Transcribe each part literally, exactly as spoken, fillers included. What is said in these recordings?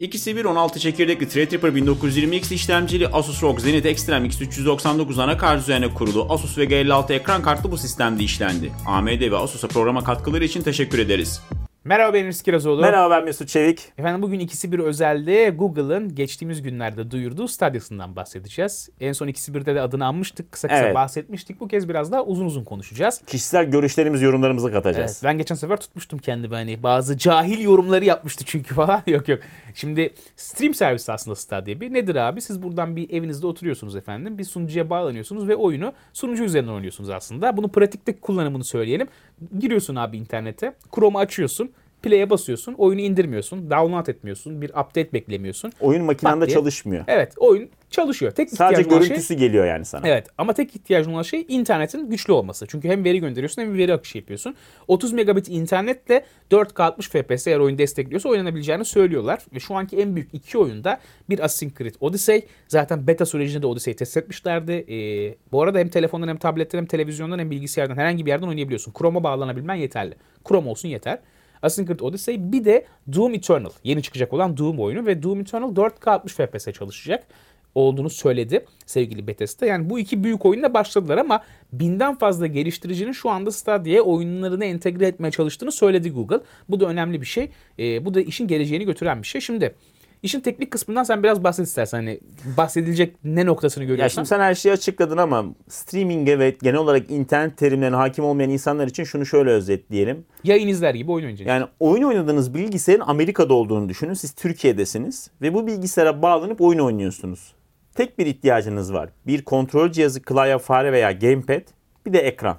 İkisi bir on altı çekirdekli Threadripper bin dokuz yüz yirmi X işlemcili Asus R O G Zenith Extreme X üç yüz doksan dokuz anakart üzerine kurulu Asus Vega elli altı ekran kartlı bu sistemde işlendi. A M D ve Asus'a programa katkıları için teşekkür ederiz. Merhaba, ben Enis Kirazoğlu. Merhaba, ben Mesut Çevik. Efendim bugün ikisi bir özelde Google'ın geçtiğimiz günlerde duyurduğu Stadia'sından bahsedeceğiz. En son ikisi birde de adını anmıştık, kısa kısa evet. bahsetmiştik. Bu kez biraz daha uzun uzun konuşacağız. Kişisel görüşlerimiz, yorumlarımızı katacağız. Evet, ben geçen sefer tutmuştum kendimi, hani bazı cahil yorumları yapmıştı çünkü falan. yok yok. Şimdi stream servisi aslında Stadia bir. Nedir abi? Siz buradan bir evinizde oturuyorsunuz efendim. Bir sunucuya bağlanıyorsunuz ve oyunu sunucu üzerinden oynuyorsunuz aslında. Bunu pratikte kullanımını söyleyelim. Giriyorsun abi internete. Chrome'u açıyorsun. Play'e basıyorsun, oyunu indirmiyorsun, download etmiyorsun, bir update beklemiyorsun. Oyun makinende çalışmıyor. Evet, oyun çalışıyor. Tek Sadece görüntüsü şey, geliyor yani sana. Evet, ama tek ihtiyacın olan şey internetin güçlü olması. Çünkü hem veri gönderiyorsun hem veri akışı yapıyorsun. otuz megabit internetle dört K altmış F P S eğer oyun destekliyorsa oynanabileceğini söylüyorlar. Ve şu anki en büyük iki oyunda bir Assassin's Creed Odyssey. Zaten beta sürecinde de Odyssey'i test etmişlerdi. Ee, bu arada hem telefondan hem tabletten hem televizyondan hem bilgisayardan herhangi bir yerden oynayabiliyorsun. Chrome'a bağlanabilmen yeterli. Chrome olsun yeter. Assassin's Creed Odyssey, bir de Doom Eternal. Yeni çıkacak olan Doom oyunu ve Doom Eternal dört K altmış F P S çalışacak olduğunu söyledi sevgili Bethesda. Yani bu iki büyük oyunla başladılar ama binden fazla geliştiricinin şu anda Stadia'ya oyunlarını entegre etmeye çalıştığını söyledi Google. Bu da önemli bir şey. Ee, bu da işin geleceğini götüren bir şey. Şimdi İşin teknik kısmından sen biraz bahset istersen. Hani bahsedilecek ne noktasını görüyorsan. Ya şimdi sen her şeyi açıkladın ama streaming'e ve genel olarak internet terimlerine hakim olmayan insanlar için şunu şöyle özetleyelim. Yayın izler gibi oyun oynayacaksınız. Yani oyun oynadığınız bilgisayarın Amerika'da olduğunu düşünün. Siz Türkiye'desiniz ve bu bilgisayara bağlanıp oyun oynuyorsunuz. Tek bir ihtiyacınız var. Bir kontrol cihazı, klavye, fare veya gamepad, bir de ekran.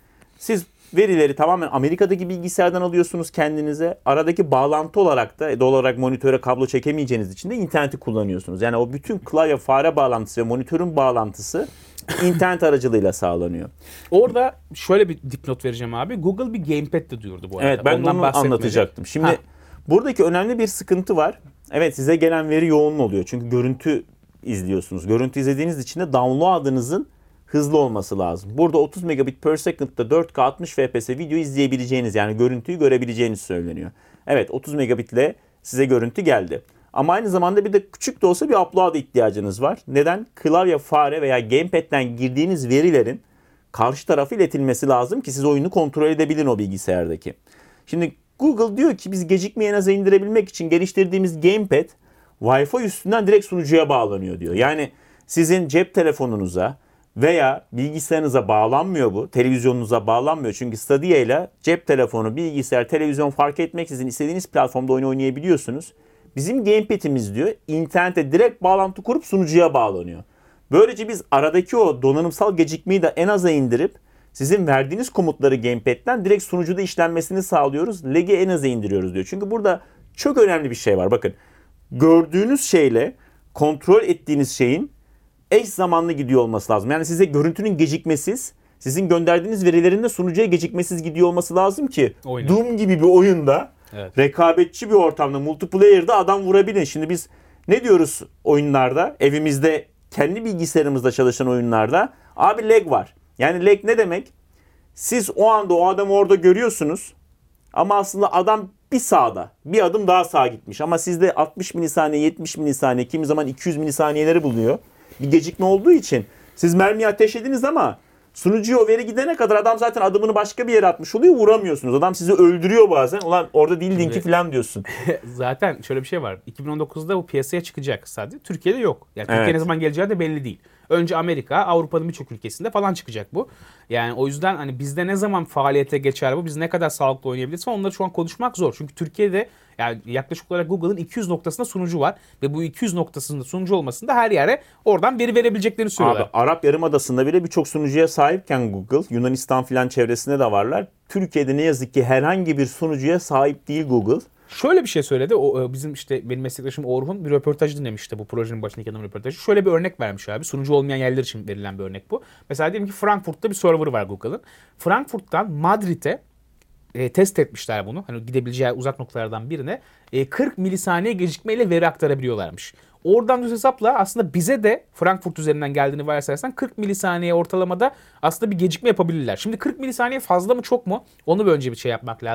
Siz verileri tamamen Amerika'daki bilgisayardan alıyorsunuz kendinize. Aradaki bağlantı olarak da doğal olarak monitöre kablo çekemeyeceğiniz için de interneti kullanıyorsunuz. Yani o bütün klavye fare bağlantısı ve monitörün bağlantısı internet aracılığıyla sağlanıyor. Orada şöyle bir dipnot vereceğim abi. Google bir gamepad de duyurdu bu arada. Evet, ben Ondan onu anlatacaktım. Şimdi ha. buradaki önemli bir sıkıntı var. Evet, size gelen veri yoğun oluyor. Çünkü görüntü izliyorsunuz. Görüntü izlediğiniz için de download'ınızın hızlı olması lazım. Burada otuz megabit per second'da dört K altmış F P S video izleyebileceğiniz, yani görüntüyü görebileceğiniz söyleniyor. Evet, otuz megabitle size görüntü geldi. Ama aynı zamanda bir de küçük de olsa bir upload ihtiyacınız var. Neden? Klavye, fare veya gamepad'den girdiğiniz verilerin karşı tarafa iletilmesi lazım ki siz oyunu kontrol edebilin o bilgisayardaki. Şimdi Google diyor ki biz gecikmeyi en aza indirebilmek için geliştirdiğimiz gamepad Wi-Fi üstünden direkt sunucuya bağlanıyor diyor. Yani sizin cep telefonunuza veya bilgisayarınıza bağlanmıyor bu. Televizyonunuza bağlanmıyor. Çünkü Stadia ile cep telefonu, bilgisayar, televizyon fark etmeksizin istediğiniz platformda oyun oynayabiliyorsunuz. Bizim gamepad'imiz diyor internete direkt bağlantı kurup sunucuya bağlanıyor. Böylece biz aradaki o donanımsal gecikmeyi de en aza indirip sizin verdiğiniz komutları gamepad'den direkt sunucuda işlenmesini sağlıyoruz. Lag'i en aza indiriyoruz diyor. Çünkü burada çok önemli bir şey var. Bakın, gördüğünüz şeyle kontrol ettiğiniz şeyin eş zamanlı gidiyor olması lazım. Yani size görüntünün gecikmesiz, sizin gönderdiğiniz verilerin de sunucuya gecikmesiz gidiyor olması lazım ki Oyun. Doom gibi bir oyunda, evet, rekabetçi bir ortamda, multiplayer'da adam vurabilin. Şimdi biz ne diyoruz oyunlarda? Evimizde, kendi bilgisayarımızda çalışan oyunlarda abi lag var. Yani lag ne demek? Siz o anda o adamı orada görüyorsunuz ama aslında adam bir sağda, bir adım daha sağa gitmiş. Ama sizde altmış milisaniye, yetmiş milisaniye, kimi zaman iki yüz milisaniyeleri buluyor. Bir gecikme olduğu için siz mermiyi ateşlediniz ama sunucuya o veri gidene kadar adam zaten adımını başka bir yere atmış oluyor, vuramıyorsunuz. Adam sizi öldürüyor bazen. Ulan orada değildin ki falan diyorsun. Zaten şöyle bir şey var. iki bin on dokuzda bu piyasaya çıkacak sadece. Türkiye'de yok. Yani Türkiye evet. ne zaman geleceği de belli değil. Önce Amerika, Avrupa'nın birçok ülkesinde falan çıkacak bu. Yani o yüzden hani bizde ne zaman faaliyete geçer bu, biz ne kadar sağlıklı oynayabiliriz onları şu an konuşmak zor. Çünkü Türkiye'de yani yaklaşık olarak Google'ın iki yüz noktasında sunucu var ve bu iki yüz noktasında sunucu olmasında her yere oradan veri verebileceklerini söylüyorlar. Abi Arap Yarımadası'nda bile birçok sunucuya sahipken Google, Yunanistan filan çevresinde de varlar. Türkiye'de ne yazık ki herhangi bir sunucuya sahip değil Google. Şöyle bir şey söyledi. O bizim işte benim meslektaşım Orhun bir röportaj dinlemişti, bu projenin başındaki adamın röportajı. Şöyle bir örnek vermiş abi. Sunucu olmayan yerler için verilen bir örnek bu. Mesela diyelim ki Frankfurt'ta bir server var Google'ın. Frankfurt'tan Madrid'e e, test etmişler bunu. Hani gidebileceği uzak noktalardan birine e, kırk milisaniye gecikmeyle veri aktarabiliyorlarmış. Oradan düz hesapla aslında bize de Frankfurt üzerinden geldiğini varsayarsan kırk milisaniye ortalamada aslında bir gecikme yapabilirler. Şimdi kırk milisaniye fazla mı çok mu? Onu bir önce bir şey yapmak lazım.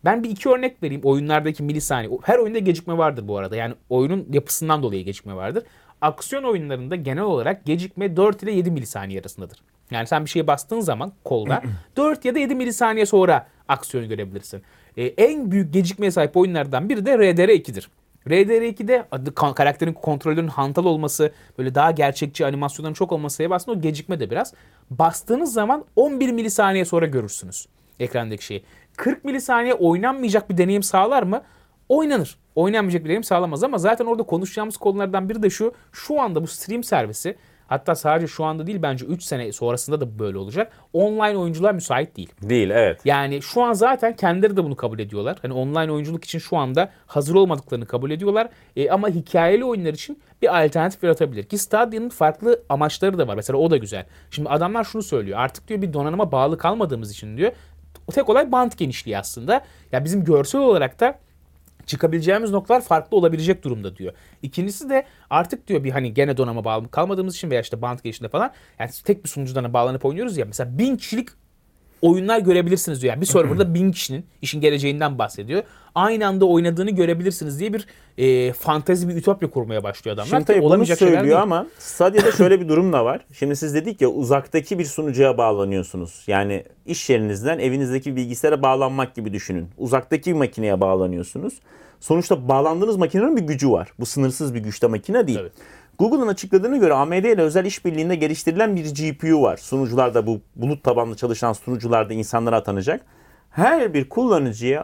Ben bir iki örnek vereyim oyunlardaki milisaniye. Her oyunda gecikme vardır bu arada. Yani oyunun yapısından dolayı gecikme vardır. Aksiyon oyunlarında genel olarak gecikme dört ile yedi milisaniye arasındadır. Yani sen bir şeye bastığın zaman kolda dört ya da yedi milisaniye sonra aksiyonu görebilirsin. Ee, en büyük gecikmeye sahip oyunlardan biri de R D R iki'dir. R D R iki'de adı, karakterin kontrolörün hantal olması, böyle daha gerçekçi animasyonların çok olması aslında o gecikme de biraz. Bastığınız zaman on bir milisaniye sonra görürsünüz ekrandaki şeyi. kırk milisaniye oynanmayacak bir deneyim sağlar mı? Oynanır. Oynanmayacak bir deneyim sağlamaz ama zaten orada konuşacağımız konulardan biri de şu. Şu anda bu stream servisi, hatta sadece şu anda değil bence üç sene sonrasında da böyle olacak. Online oyuncular müsait değil. Değil, evet. Yani şu an zaten kendileri de bunu kabul ediyorlar. Hani online oyunculuk için şu anda hazır olmadıklarını kabul ediyorlar. E, ama hikayeli oyunlar için bir alternatif yaratabilir. Ki Stadia'nın farklı amaçları da var. Mesela o da güzel. Şimdi adamlar şunu söylüyor. Artık diyor bir donanıma bağlı kalmadığımız için diyor. Tek olay band genişliği aslında. Ya bizim görsel olarak da çıkabileceğimiz noktalar farklı olabilecek durumda diyor. İkincisi de artık diyor bir hani gene donanıma bağlı kalmadığımız için veya işte band genişliğinde falan yani tek bir sunucudan bağlanıp oynuyoruz ya. Mesela bin kişilik oyunlar görebilirsiniz diyor. Yani bir serverda bin kişinin işin geleceğinden bahsediyor. Aynı anda oynadığını görebilirsiniz diye bir e, fantezi, bir ütopya kurmaya başlıyor adamlar. Şimdi tabii bunu söylüyor ama Stadia'da şöyle bir durum da var. Şimdi siz dedik ya uzaktaki bir sunucuya bağlanıyorsunuz. Yani iş yerinizden evinizdeki bilgisayara bağlanmak gibi düşünün. Uzaktaki makineye bağlanıyorsunuz. Sonuçta bağlandığınız makinenin bir gücü var. Bu sınırsız bir güçte makine değil. Evet. Google'ın açıkladığına göre A M D ile özel işbirliğinde geliştirilen bir G P U var. Sunucularda, bu bulut tabanlı çalışan sunucularda insanlara atanacak. Her bir kullanıcıya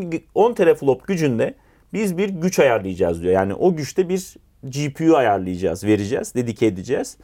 on teraflop gücünde biz bir güç ayarlayacağız diyor. Yani o güçte bir G P U ayarlayacağız, vereceğiz, dedike edeceğiz.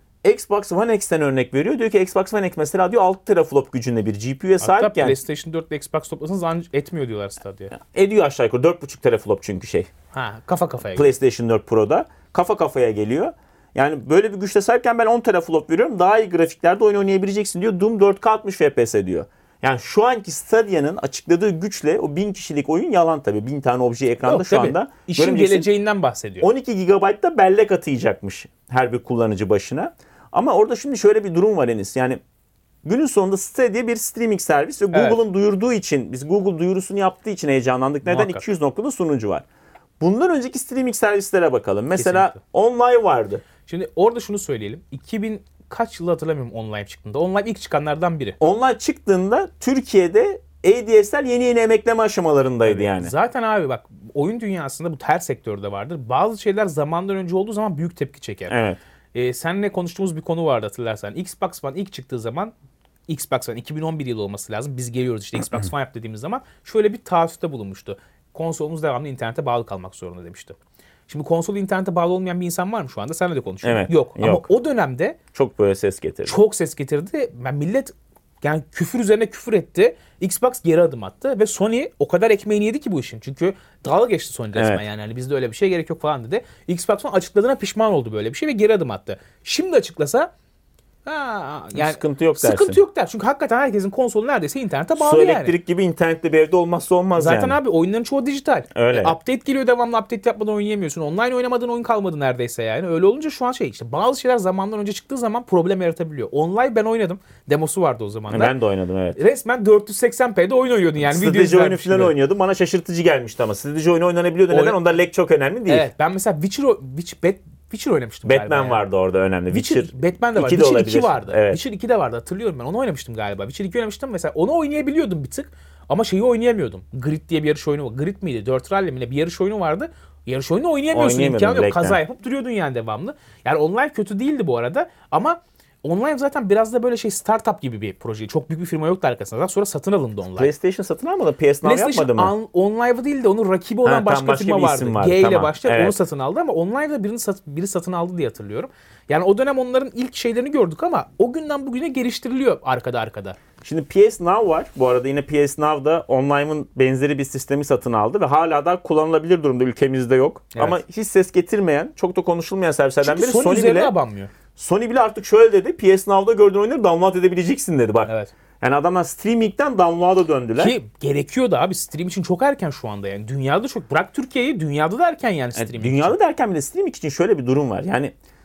Xbox One X'ten örnek veriyor. Diyor ki Xbox One X mesela diyor altı teraflop gücünde bir G P U'ya sahipken. Hatta PlayStation dört ile Xbox toplasanız etmiyor diyorlar Stadia. Ediyor aşağı yukarı dört buçuk teraflop çünkü şey. Ha, kafa kafaya PlayStation dört Pro'da kafa kafaya geliyor. Yani böyle bir güçte sahipken ben on teraflop veriyorum. Daha iyi grafiklerde oyun oynayabileceksin diyor. Doom dört K altmış F P S diyor. Yani şu anki Stadia'nın açıkladığı güçle o bin kişilik oyun yalan tabii. Bin tane obje ekranda Yok, şu tabii. anda. İşin geleceğinden bahsediyor. on iki gigabaytta bellek atayacakmış her bir kullanıcı başına. Ama orada şimdi şöyle bir durum var Enis. Yani günün sonunda Stadia bir streaming servis ve Google'ın evet. duyurduğu için, biz Google duyurusunu yaptığı için heyecanlandık. Neden? Muhakkak. iki yüz noktada sunucu var. Bundan önceki streaming servislere bakalım. Mesela Kesinlikle. Online vardı. Şimdi orada şunu söyleyelim. iki bin kaç yılı hatırlamıyorum Online çıktığında. Online ilk çıkanlardan biri. Online çıktığında Türkiye'de A D S L yeni yeni emekleme aşamalarındaydı evet. yani. Zaten abi bak oyun dünyasında bu her sektörde vardır. Bazı şeyler zamandan önce olduğu zaman büyük tepki çeker. Evet. Ee, seninle konuştuğumuz bir konu vardı hatırlarsan. Xbox One ilk çıktığı zaman Xbox One iki bin on bir yılı olması lazım. Biz geliyoruz işte Xbox One yap dediğimiz zaman şöyle bir taahhütte bulunmuştu. Konsolumuz devamlı internete bağlı kalmak zorunda demişti. Şimdi konsolu internete bağlı olmayan bir insan var mı şu anda? Seninle de konuşuyorum. Evet, yok. yok. Ama o dönemde çok böyle ses getirdi. Çok ses getirdi. Ben millet yani küfür üzerine küfür etti. Xbox geri adım attı ve Sony o kadar ekmeğini yedi ki bu işin. Çünkü dalga geçti Sony resmen evet. yani. yani bizde öyle bir şey gerek yok falan dedi. Xbox One açıkladığına pişman oldu böyle bir şey ve geri adım attı. Şimdi açıklasa ha, yani sıkıntı yok dersin. Sıkıntı yok der. Çünkü hakikaten herkesin konsolu neredeyse internete bağlı Su yani. elektrik gibi internetli bir evde olmazsa olmaz Zaten yani. Zaten abi oyunların çoğu dijital. Öyle. E, update geliyor devamlı update yapmadan oynayamıyorsun. Online oynamadığın oyun kalmadı neredeyse yani. Öyle olunca şu an şey işte bazı şeyler zamandan önce çıktığı zaman problem yaratabiliyor. Online ben oynadım. Demosu vardı o zaman da. Ben de oynadım evet. Resmen dört yüz seksen p'de oyun oynuyordun yani. Strateji oyunu falan gibi. oynuyordum. Bana şaşırtıcı gelmişti ama. Strateji oyunu oynanabiliyordu. Neden? Oyun... Onda lag çok önemli değil. Evet ben mesela Witcher, Witcher, Witcher oynamıştım Batman galiba. Batman vardı yani. Orada önemli. Witcher, Witcher Batman de var. iki Witcher olabilir. iki vardı. Evet. Witcher iki de vardı hatırlıyorum ben. Onu oynamıştım galiba. Witcher iki oynamıştım mesela. Onu oynayabiliyordum bir tık. Ama şeyi oynayamıyordum. Grid diye bir yarış oyunu var. Grid miydi? Dirt Rally mi? Bir yarış oyunu vardı. Yarış oyunu oynayamıyorsun. İmkanı yok. Kaza yapıp duruyordun yani devamlı. Yani online kötü değildi bu arada. Ama online zaten biraz da böyle şey startup gibi bir proje. Çok büyük bir firma yoktu arkasında. Zaten sonra satın alındı online. PlayStation satın almadı. P S Now yapmadı mı? PlayStation Online'ı değil de onun rakibi olan ha, başka, başka firma vardı. vardı. G ile tamam. başlayan evet. onu satın aldı ama Online'da birini sat, biri satın aldı diye hatırlıyorum. Yani o dönem onların ilk şeylerini gördük ama o günden bugüne geliştiriliyor arkada arkada. Şimdi P S Now var. Bu arada yine P S Now'da Online'ın benzeri bir sistemi satın aldı ve hala da kullanılabilir durumda. Ülkemizde yok. Evet. Ama hiç ses getirmeyen, çok da konuşulmayan servislerden biri. Sony, Sony bile abanmıyor. Sony bile artık şöyle dedi. P S Now'da gördüğün oyunları download edebileceksin dedi bak. Evet. Yani adamlar streaming'den download'a döndüler. Ki gerekiyor da abi stream için çok erken şu anda yani. Dünyada çok bırak Türkiye'yi dünyada da erken yani streaming yani dünyada için. da erken bile streaming için şöyle bir durum var. Yani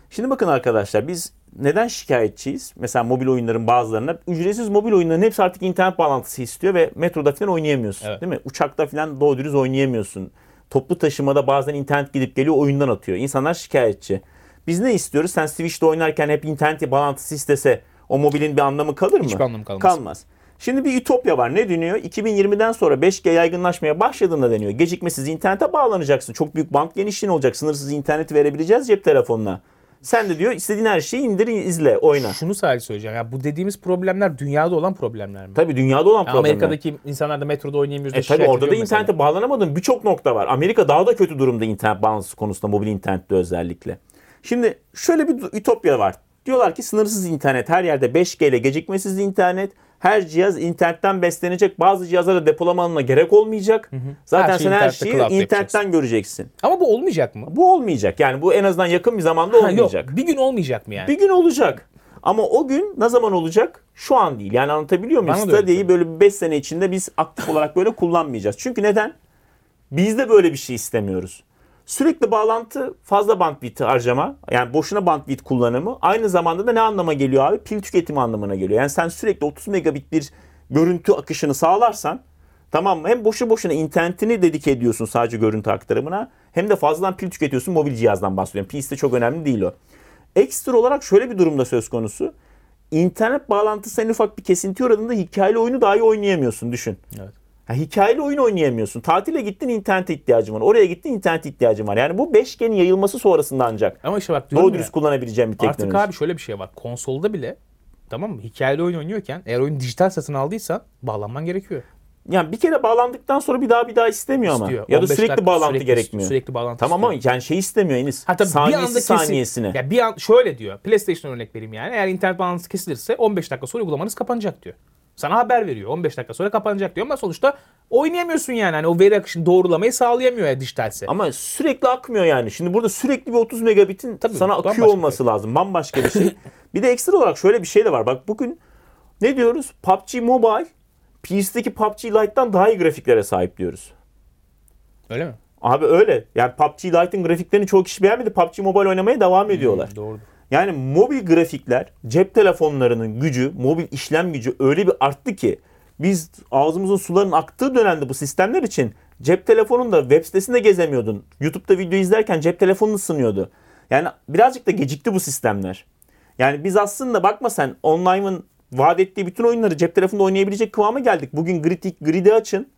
Şimdi bakın arkadaşlar, biz neden şikayetçiyiz? Mesela mobil oyunların bazılarına ücretsiz mobil oyunların hepsi artık internet bağlantısı istiyor ve metroda falan oynayamıyorsun. Evet. Değil mi? Uçakta falan doğru dürüst oynayamıyorsun. Toplu taşımada bazen internet gidip geliyor, oyundan atıyor. İnsanlar şikayetçi. Biz ne istiyoruz? Sen Switch'te oynarken hep internet bağlantısı istese o mobilin bir anlamı kalır mı? Hiçbir anlamı kalmaz. Kalmaz. Şimdi bir ütopya var. Ne deniyor? iki bin yirmiden sonra beş G yaygınlaşmaya başladığında deniyor. Gecikmesiz internete bağlanacaksın. Çok büyük band genişliğin olacak. Sınırsız internet verebileceğiz cep telefonuna. Sen de diyor istediğin her şeyi indir, izle, oyna. Şunu sadece söyleyeceğim. Ya bu dediğimiz problemler dünyada olan problemler mi? Tabii dünyada olan Ya problemler. Amerika'daki insanlar da metroda oynayamıyoruz da E tabii şikayet orada da ediyor mesela. internete bağlanamadığın birçok nokta var. Amerika daha da kötü durumda internet bağlantısı konusunda, mobil internette özellikle. Şimdi şöyle bir ütopya var. Diyorlar ki sınırsız internet, her yerde beş G ile gecikmesiz internet. Her cihaz internetten beslenecek. Bazı cihazlara depolama alanına gerek olmayacak. Hı hı. Zaten Her şeyi sen her internette, şeyi cloud'da internetten yapacaksın. göreceksin. Ama bu olmayacak mı? Bu olmayacak. Yani bu en azından yakın bir zamanda Ha, olmayacak. yok. Bir gün olmayacak mı yani? Bir gün olacak. Ama o gün ne zaman olacak? Şu an değil. Yani anlatabiliyor muyum? Bana da öyle Stadia'yı böyle bir beş sene içinde biz aktif olarak böyle kullanmayacağız. Çünkü neden? Biz de böyle bir şey istemiyoruz. Sürekli bağlantı, fazla bandwidth harcama, yani boşuna bandwidth kullanımı aynı zamanda da ne anlama geliyor abi? Pil tüketimi anlamına geliyor. Yani sen sürekli otuz megabit bir görüntü akışını sağlarsan, tamam mı? Hem boşu boşuna internetini dedike ediyorsun sadece görüntü aktarımına, hem de fazladan pil tüketiyorsun, mobil cihazdan bahsediyorum. P C de çok önemli değil o. Ekstra olarak şöyle bir durumda söz konusu. İnternet bağlantısı en ufak bir kesinti uğradığında hikayeli oyunu dahi oynayamıyorsun, düşün. Evet. Ha, hikayeli oyun oynayamıyorsun. Tatile gittin, internete ihtiyacın var. Oraya gittin, internet ihtiyacın var. Yani bu beş G'nin yayılması sonrasında ancak Ama işte bak diyorum doğru ya, dürüst kullanabileceğim bir teknoloji. artık abi şöyle bir şey var. Konsolda bile, tamam mı? Hikayeli oyun oynuyorken eğer oyunu dijital satın aldıysan bağlanman gerekiyor. Yani bir kere bağlandıktan sonra bir daha bir daha istemiyor ama. İstiyor. Ya da on beş sürekli dakika bağlantı sürekli, gerekmiyor. Sürekli bağlantı Tamam istiyor. ama yani şey istemiyor Enis. Ha tabii bir Saniyesi anda kesin, saniyesine. ya bir an şöyle diyor. PlayStation örnek vereyim yani. Eğer internet bağlantısı kesilirse on beş dakika sonra uygulamanız kapanacak diyor. Sana haber veriyor. on beş dakika sonra kapanacak diyor ama sonuçta oynayamıyorsun yani. Hani o veri akışını doğrulamayı sağlayamıyor ya dijitalse. Ama sürekli akmıyor yani. Şimdi burada sürekli bir otuz megabitin Tabii, sana akıyor bambaşka olması lazım. Bambaşka bir şey. Bir de ekstra olarak şöyle bir şey de var. Bak bugün ne diyoruz? P U B G Mobile P C'deki P U B G Lite'dan daha iyi grafiklere sahip diyoruz. Öyle mi? Abi öyle. Yani P U B G Lite'ın grafiklerini çoğu kişi beğenmedi. P U B G Mobile oynamaya devam ediyorlar. Hmm, doğru. Yani mobil grafikler, cep telefonlarının gücü, mobil işlem gücü öyle bir arttı ki biz ağzımızın suların aktığı dönemde bu sistemler için cep telefonunda web sitesinde gezemiyordun. YouTube'da video izlerken cep telefonunu ısınıyordu. Yani birazcık da gecikti bu sistemler. Yani biz aslında bakma sen online'ın vaat ettiği bütün oyunları cep telefonunda oynayabilecek kıvama geldik. Bugün Grid, Grid'i açın.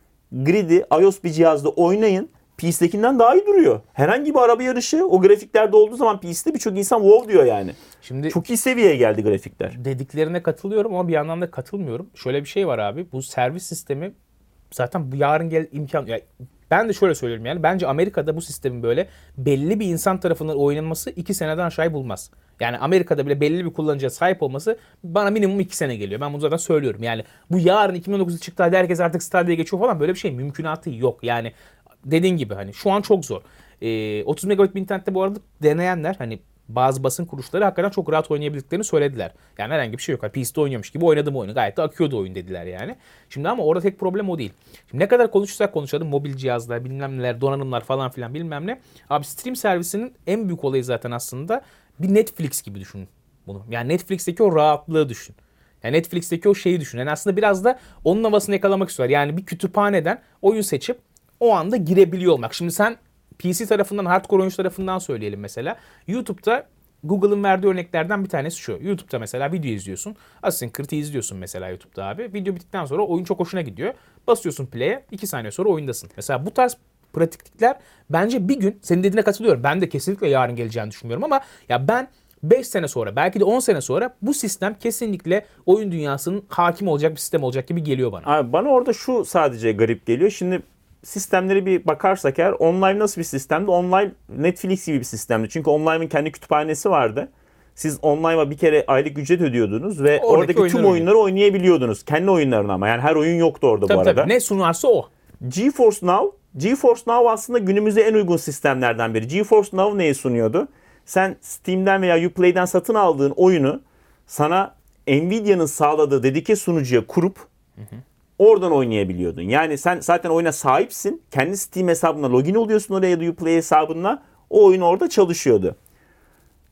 Grid'i iOS bir cihazda oynayın. P C'dekinden daha iyi duruyor. Herhangi bir araba yarışı o grafiklerde olduğu zaman P C'de birçok insan wow diyor yani. Şimdi Çok iyi seviyeye geldi grafikler. dediklerine katılıyorum ama bir yandan da katılmıyorum. Şöyle bir şey var abi. Bu servis sistemi zaten bu yarın gel imkan. Ya ben de şöyle söylüyorum yani. Bence Amerika'da bu sistemin böyle belli bir insan tarafından oynanması iki seneden aşağı bulmaz. Yani Amerika'da bile belli bir kullanıcıya sahip olması bana minimum iki sene geliyor. Ben bunu zaten söylüyorum. Yani bu yarın iki bin on dokuzda çıktı hadi herkes artık Stadia'ya geçiyor falan böyle bir şey mümkünatı yok. Yani dediğin gibi hani şu an çok zor. Ee, otuz megabit bir internette bu arada deneyenler hani bazı basın kuruluşları hakikaten çok rahat oynayabildiklerini söylediler. Yani herhangi bir şey yok. Yani P C'de oynuyormuş gibi oynadım oyunu. Gayet de akıyordu oyun dediler yani. Şimdi ama orada tek problem o değil. Şimdi ne kadar konuşursak konuşalım mobil cihazlar, bilmem neler, donanımlar falan filan bilmem ne. Abi stream servisinin en büyük olayı zaten aslında bir Netflix gibi düşünün bunu. Yani Netflix'teki o rahatlığı düşün. Yani Netflix'teki o şeyi düşün. Yani aslında biraz da onun havasını yakalamak istiyorlar. Yani bir kütüphaneden oyun seçip o anda girebiliyor olmak. Şimdi sen P C tarafından, hardcore oyuncu tarafından söyleyelim mesela. YouTube'da Google'ın verdiği örneklerden bir tanesi şu. YouTube'da mesela video izliyorsun. Assassin's Creed'i izliyorsun mesela YouTube'da abi. Video bittikten sonra oyun çok hoşuna gidiyor. Basıyorsun play'e, iki saniye sonra oyundasın. Mesela bu tarz pratiklikler bence bir gün, senin dediğine katılıyorum. Ben de kesinlikle yarın geleceğini düşünmüyorum ama ya ben beş sene sonra belki de on sene sonra bu sistem kesinlikle oyun dünyasının hakim olacak bir sistem olacak gibi geliyor bana. Abi bana orada şu sadece garip geliyor. Şimdi sistemleri bir bakarsak eğer online nasıl bir sistemdi? Online Netflix gibi bir sistemdi. Çünkü online'ın kendi kütüphanesi vardı. Siz online'a bir kere aylık ücret ödüyordunuz ve Oradaki oradaki oyunları tüm oyunları oynayabiliyordunuz. Kendi oyunlarını ama. Yani her oyun yoktu orada Tabii bu arada. tabii ne sunarsa o. GeForce Now, GeForce Now aslında günümüze en uygun sistemlerden biri. GeForce Now neyi sunuyordu? Sen Steam'den veya Uplay'den satın aldığın oyunu sana Nvidia'nın sağladığı dedike sunucuya kurup hı hı. oradan oynayabiliyordun. Yani sen zaten oyuna sahipsin. Kendi Steam hesabına login oluyorsun oraya ya da Uplay hesabına. O oyun orada çalışıyordu.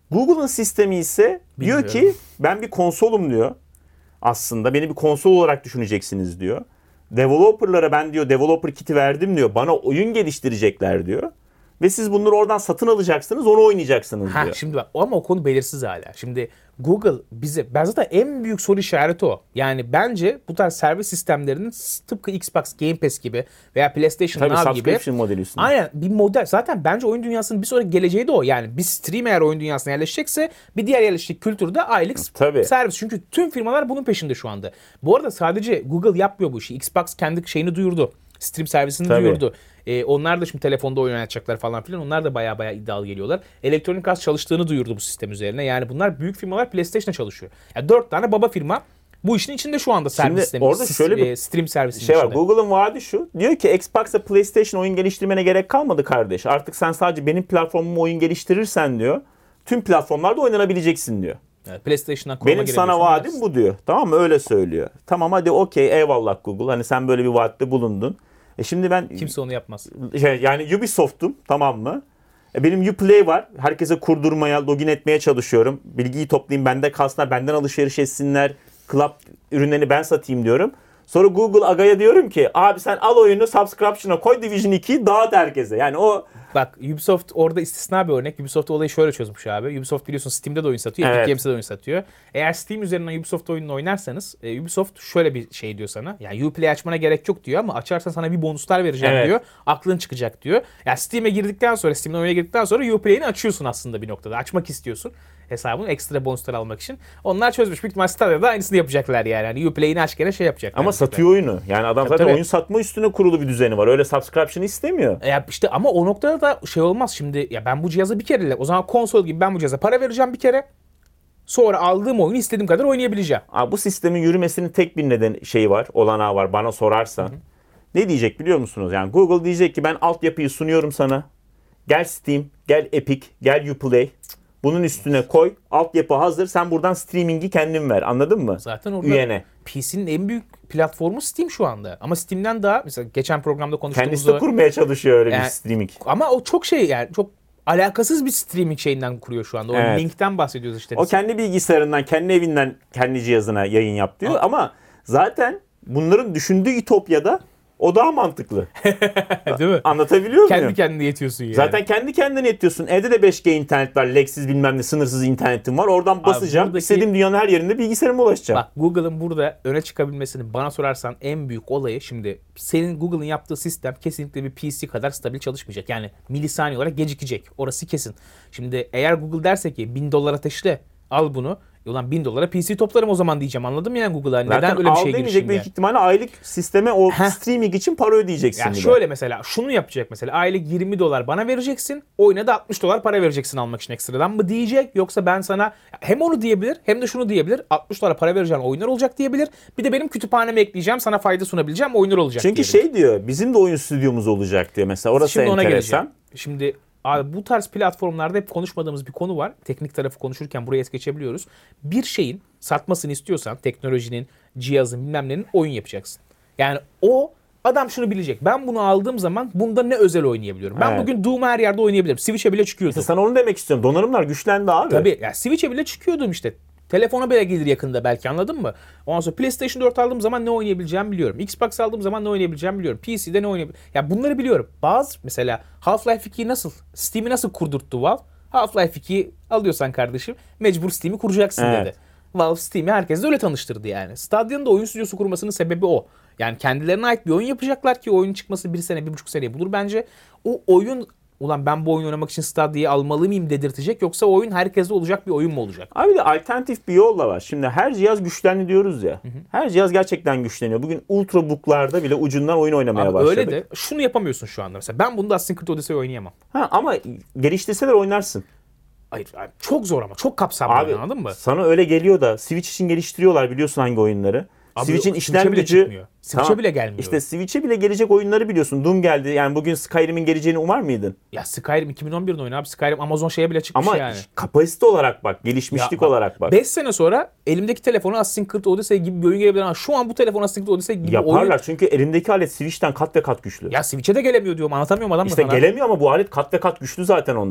Google'ın sistemi ise Bilmiyorum. diyor ki ben bir konsolum diyor. Aslında beni bir konsol olarak düşüneceksiniz diyor. Developer'lara ben diyor developer kit'i verdim diyor. Bana oyun geliştirecekler diyor. Ve siz bunları oradan satın alacaksınız, onu oynayacaksınız Ha, diyor. şimdi bak ama o konu belirsiz hala. Şimdi Google bize, ben zaten en büyük soru işareti o. Yani bence bu tarz servis sistemlerinin tıpkı Xbox Game Pass gibi veya PlayStation Tabii Now gibi. subscription modeli üstünde. Aynen bir model. Zaten bence oyun dünyasının bir sonraki geleceği de o. Yani bir stream eğer oyun dünyasına yerleşecekse bir diğer yerleşecek kültürde aylık Tabii. servis. Çünkü tüm firmalar bunun peşinde şu anda. Bu arada sadece Google yapmıyor bu işi. Xbox kendi şeyini duyurdu. Stream servisini Tabii. duyurdu. Ee, onlar da şimdi telefonda oyun oynatacaklar falan filan. Onlar da baya baya iddialı geliyorlar. Electronic Arts çalıştığını duyurdu bu sistem üzerine. Yani bunlar büyük firmalar PlayStation'a çalışıyor. Yani dört tane baba firma bu işin içinde şu anda servis Şimdi sistemi. orada sis- şöyle bir e, stream servisinin şey var. içinde. Google'ın vaadi şu. Diyor ki Xbox'a PlayStation oyun geliştirmene gerek kalmadı kardeş. Artık sen sadece benim platformuma oyun geliştirirsen diyor. Tüm platformlarda oynanabileceksin diyor. Evet, PlayStation'dan Chrome'a Benim sana girebiliyorsun, vaadim oynarsın. bu diyor. Tamam mı? Öyle söylüyor. Tamam hadi okey eyvallah Google. Hani sen böyle bir vaatte bulundun. E şimdi ben Kimse onu yapmaz. şey, yani Ubisoft'um tamam mı? E benim Uplay var. Herkese kurdurmaya, login etmeye çalışıyorum. Bilgiyi toplayayım, bende kalsınlar, benden alışveriş etsinler. Club ürünlerini ben satayım diyorum. Sonra Google Aga'ya diyorum ki abi sen al oyunu subscription'a koy Division ikiyi dağıt herkese. Yani o Bak Ubisoft orada istisna bir örnek. Ubisoft olayı şöyle çözmüş abi. Ubisoft biliyorsun Steam'de de oyun satıyor. Evet. Epic Games'de de oyun satıyor. Eğer Steam üzerinden Ubisoft oyununu oynarsanız e, Ubisoft şöyle bir şey diyor sana. Yani Uplay açmana gerek yok diyor ama açarsan sana bir bonuslar vereceğim Evet. diyor. Aklın çıkacak diyor. Yani Steam'e girdikten sonra, Steam'den oyuna girdikten sonra Uplay'ini açıyorsun aslında bir noktada. Açmak istiyorsun hesabını ekstra bonuslar almak için. Onlar çözmüş. Büyük ihtimalle Stadia'da aynısını yapacaklar yani. yani Uplay'ini aç gene şey yapacaklar. ama satıyor oyunu. Yani adam zaten tabii. oyun satma üstüne kurulu bir düzeni var. Öyle subscription istemiyor. Ya işte ama o noktada da şey olmaz şimdi. Ya ben bu cihaza bir kere, o zaman konsol gibi ben bu cihaza para vereceğim bir kere. Sonra aldığım oyunu istediğim kadar oynayabileceğim. Abi bu sistemin yürümesinin tek bir neden şeyi var, olanağı var bana sorarsan. Hı hı. Ne diyecek biliyor musunuz? Yani Google diyecek ki ben altyapıyı sunuyorum sana. Gel Steam, gel Epic, gel Uplay. Bunun üstüne koy. Altyapı hazır. Sen buradan streamingi kendin ver. Anladın mı? Zaten orada Üyene. P C'nin en büyük platformu Steam şu anda. Ama Steam'den daha mesela geçen programda konuştuğumuzda. Kendisi de kurmaya çalışıyor öyle Yani- bir streaming. Ama o çok şey yani çok alakasız bir streaming şeyinden kuruyor şu anda. O Evet. linkten bahsediyoruz işte. O kendi bilgisayarından, kendi evinden, kendi cihazına yayın yap diyor. Aa. Ama zaten bunların düşündüğü ütopyada o daha mantıklı. Değil mi? Anlatabiliyor muyum? Kendi kendine yetiyorsun yani. Zaten kendi kendine yetiyorsun. Evde de beş G internet var. Lagsiz bilmem ne sınırsız internetim var. Oradan basacağım. buradaki- İstediğim dünyanın her yerinde bilgisayarıma ulaşacağım. Bak Google'ın burada öne çıkabilmesini bana sorarsan en büyük olayı, şimdi senin Google'ın yaptığı sistem kesinlikle bir P C kadar stabil çalışmayacak. Yani milisaniye olarak gecikecek. Orası kesin. Şimdi eğer Google derse ki bin dolar ateşle al bunu. E ulan bin dolara P C toplarım o zaman diyeceğim. Anladın mı yani Google'a? Neden Zaten öyle bir al şey demeyecek, girişeyim büyük yani? ihtimalle aylık sisteme o Heh. streaming için para ödeyeceksin. Yani bir de. şöyle mesela şunu yapacak mesela aylık yirmi dolar bana vereceksin. Oyuna da altmış dolar para vereceksin almak için ekstradan mı diyecek? Yoksa ben sana hem onu diyebilir hem de şunu diyebilir. altmış dolar para vereceğin oyunlar olacak diyebilir. Bir de benim kütüphaneme ekleyeceğim, sana fayda sunabileceğim oyunlar olacak Çünkü diyebilir. şey diyor, bizim de oyun stüdyomuz olacak diyor mesela. Orası Şimdi ona enteresan. geleceğim. Şimdi abi bu tarz platformlarda hep konuşmadığımız bir konu var. Teknik tarafı konuşurken buraya es geçebiliyoruz. Bir şeyin satmasını istiyorsan teknolojinin, cihazın bilmem nenin oyun yapacaksın. Yani o adam şunu bilecek. Ben bunu aldığım zaman bunda ne özel oynayabiliyorum. Ben Evet. bugün Doom'u her yerde oynayabilirim. Switch'e bile çıkıyordum. İşte sana onu demek istiyorum. Donanımlar güçlendi abi. Tabii ya Switch'e bile çıkıyordum işte. Telefona bile gelir yakında belki, anladın mı? Ondan sonra PlayStation dört aldığım zaman ne oynayabileceğimi biliyorum. Xbox aldığım zaman ne oynayabileceğimi biliyorum. P C'de ne oynayabileceğimi... Ya bunları biliyorum. Bazı mesela Half-Life ikiyi nasıl, Steam'i nasıl kurdurttu Valve? Half-Life ikiyi alıyorsan kardeşim mecbur Steam'i kuracaksın Evet. dedi. Valve Steam'i herkesle öyle tanıştırdı yani. Stadia'nın da oyun stüdyosu kurmasının sebebi o. Yani kendilerine ait bir oyun yapacaklar ki oyunun çıkması bir sene, bir buçuk seneye bulur bence. O oyun, ulan ben bu oyunu oynamak için Stadia'yı almalı mıyım dedirtecek, yoksa o oyun herkeste olacak bir oyun mu olacak? Abi de alternatif bir yol da var. Şimdi her cihaz güçlendi diyoruz ya. Hı hı. Her cihaz gerçekten güçleniyor. Bugün ultrabook'larda bile ucundan oyun oynamaya Abi başladık. öyle de şunu yapamıyorsun şu anda mesela. Ben bunda Assassin's Creed Odyssey oynayamam. Ha, ama geliştirseler oynarsın. Hayır, abi çok zor ama çok kapsamlı Abi oyun, anladın mı? sana öyle geliyor da Switch için geliştiriyorlar biliyorsun hangi oyunları. Abi Switch'in o işlem Switch'e bile gücü çıkmıyor. Switch'e bile gelmiyor. İşte Switch'e bile gelecek oyunları biliyorsun. Doom geldi. Yani bugün Skyrim'in geleceğini umar mıydın? Ya Skyrim iki bin on bir'in oyunu abi. Skyrim Amazon şeye bile çıkmış Ama yani. kapasite olarak bak, gelişmişlik Ya bak, olarak bak. beş sene sonra elimdeki telefona Assassin's Creed Odyssey gibi bir oyun gelebilir ama şu an bu telefon Assassin's Creed Odyssey gibi Yaparlar oyun... çünkü elindeki alet Switch'ten kat ve kat güçlü. Ya Switch'e de gelemiyor diyorum, anlatamıyorum adam mı işte sana? gelemiyor ama bu alet kat ve kat güçlü zaten ondan.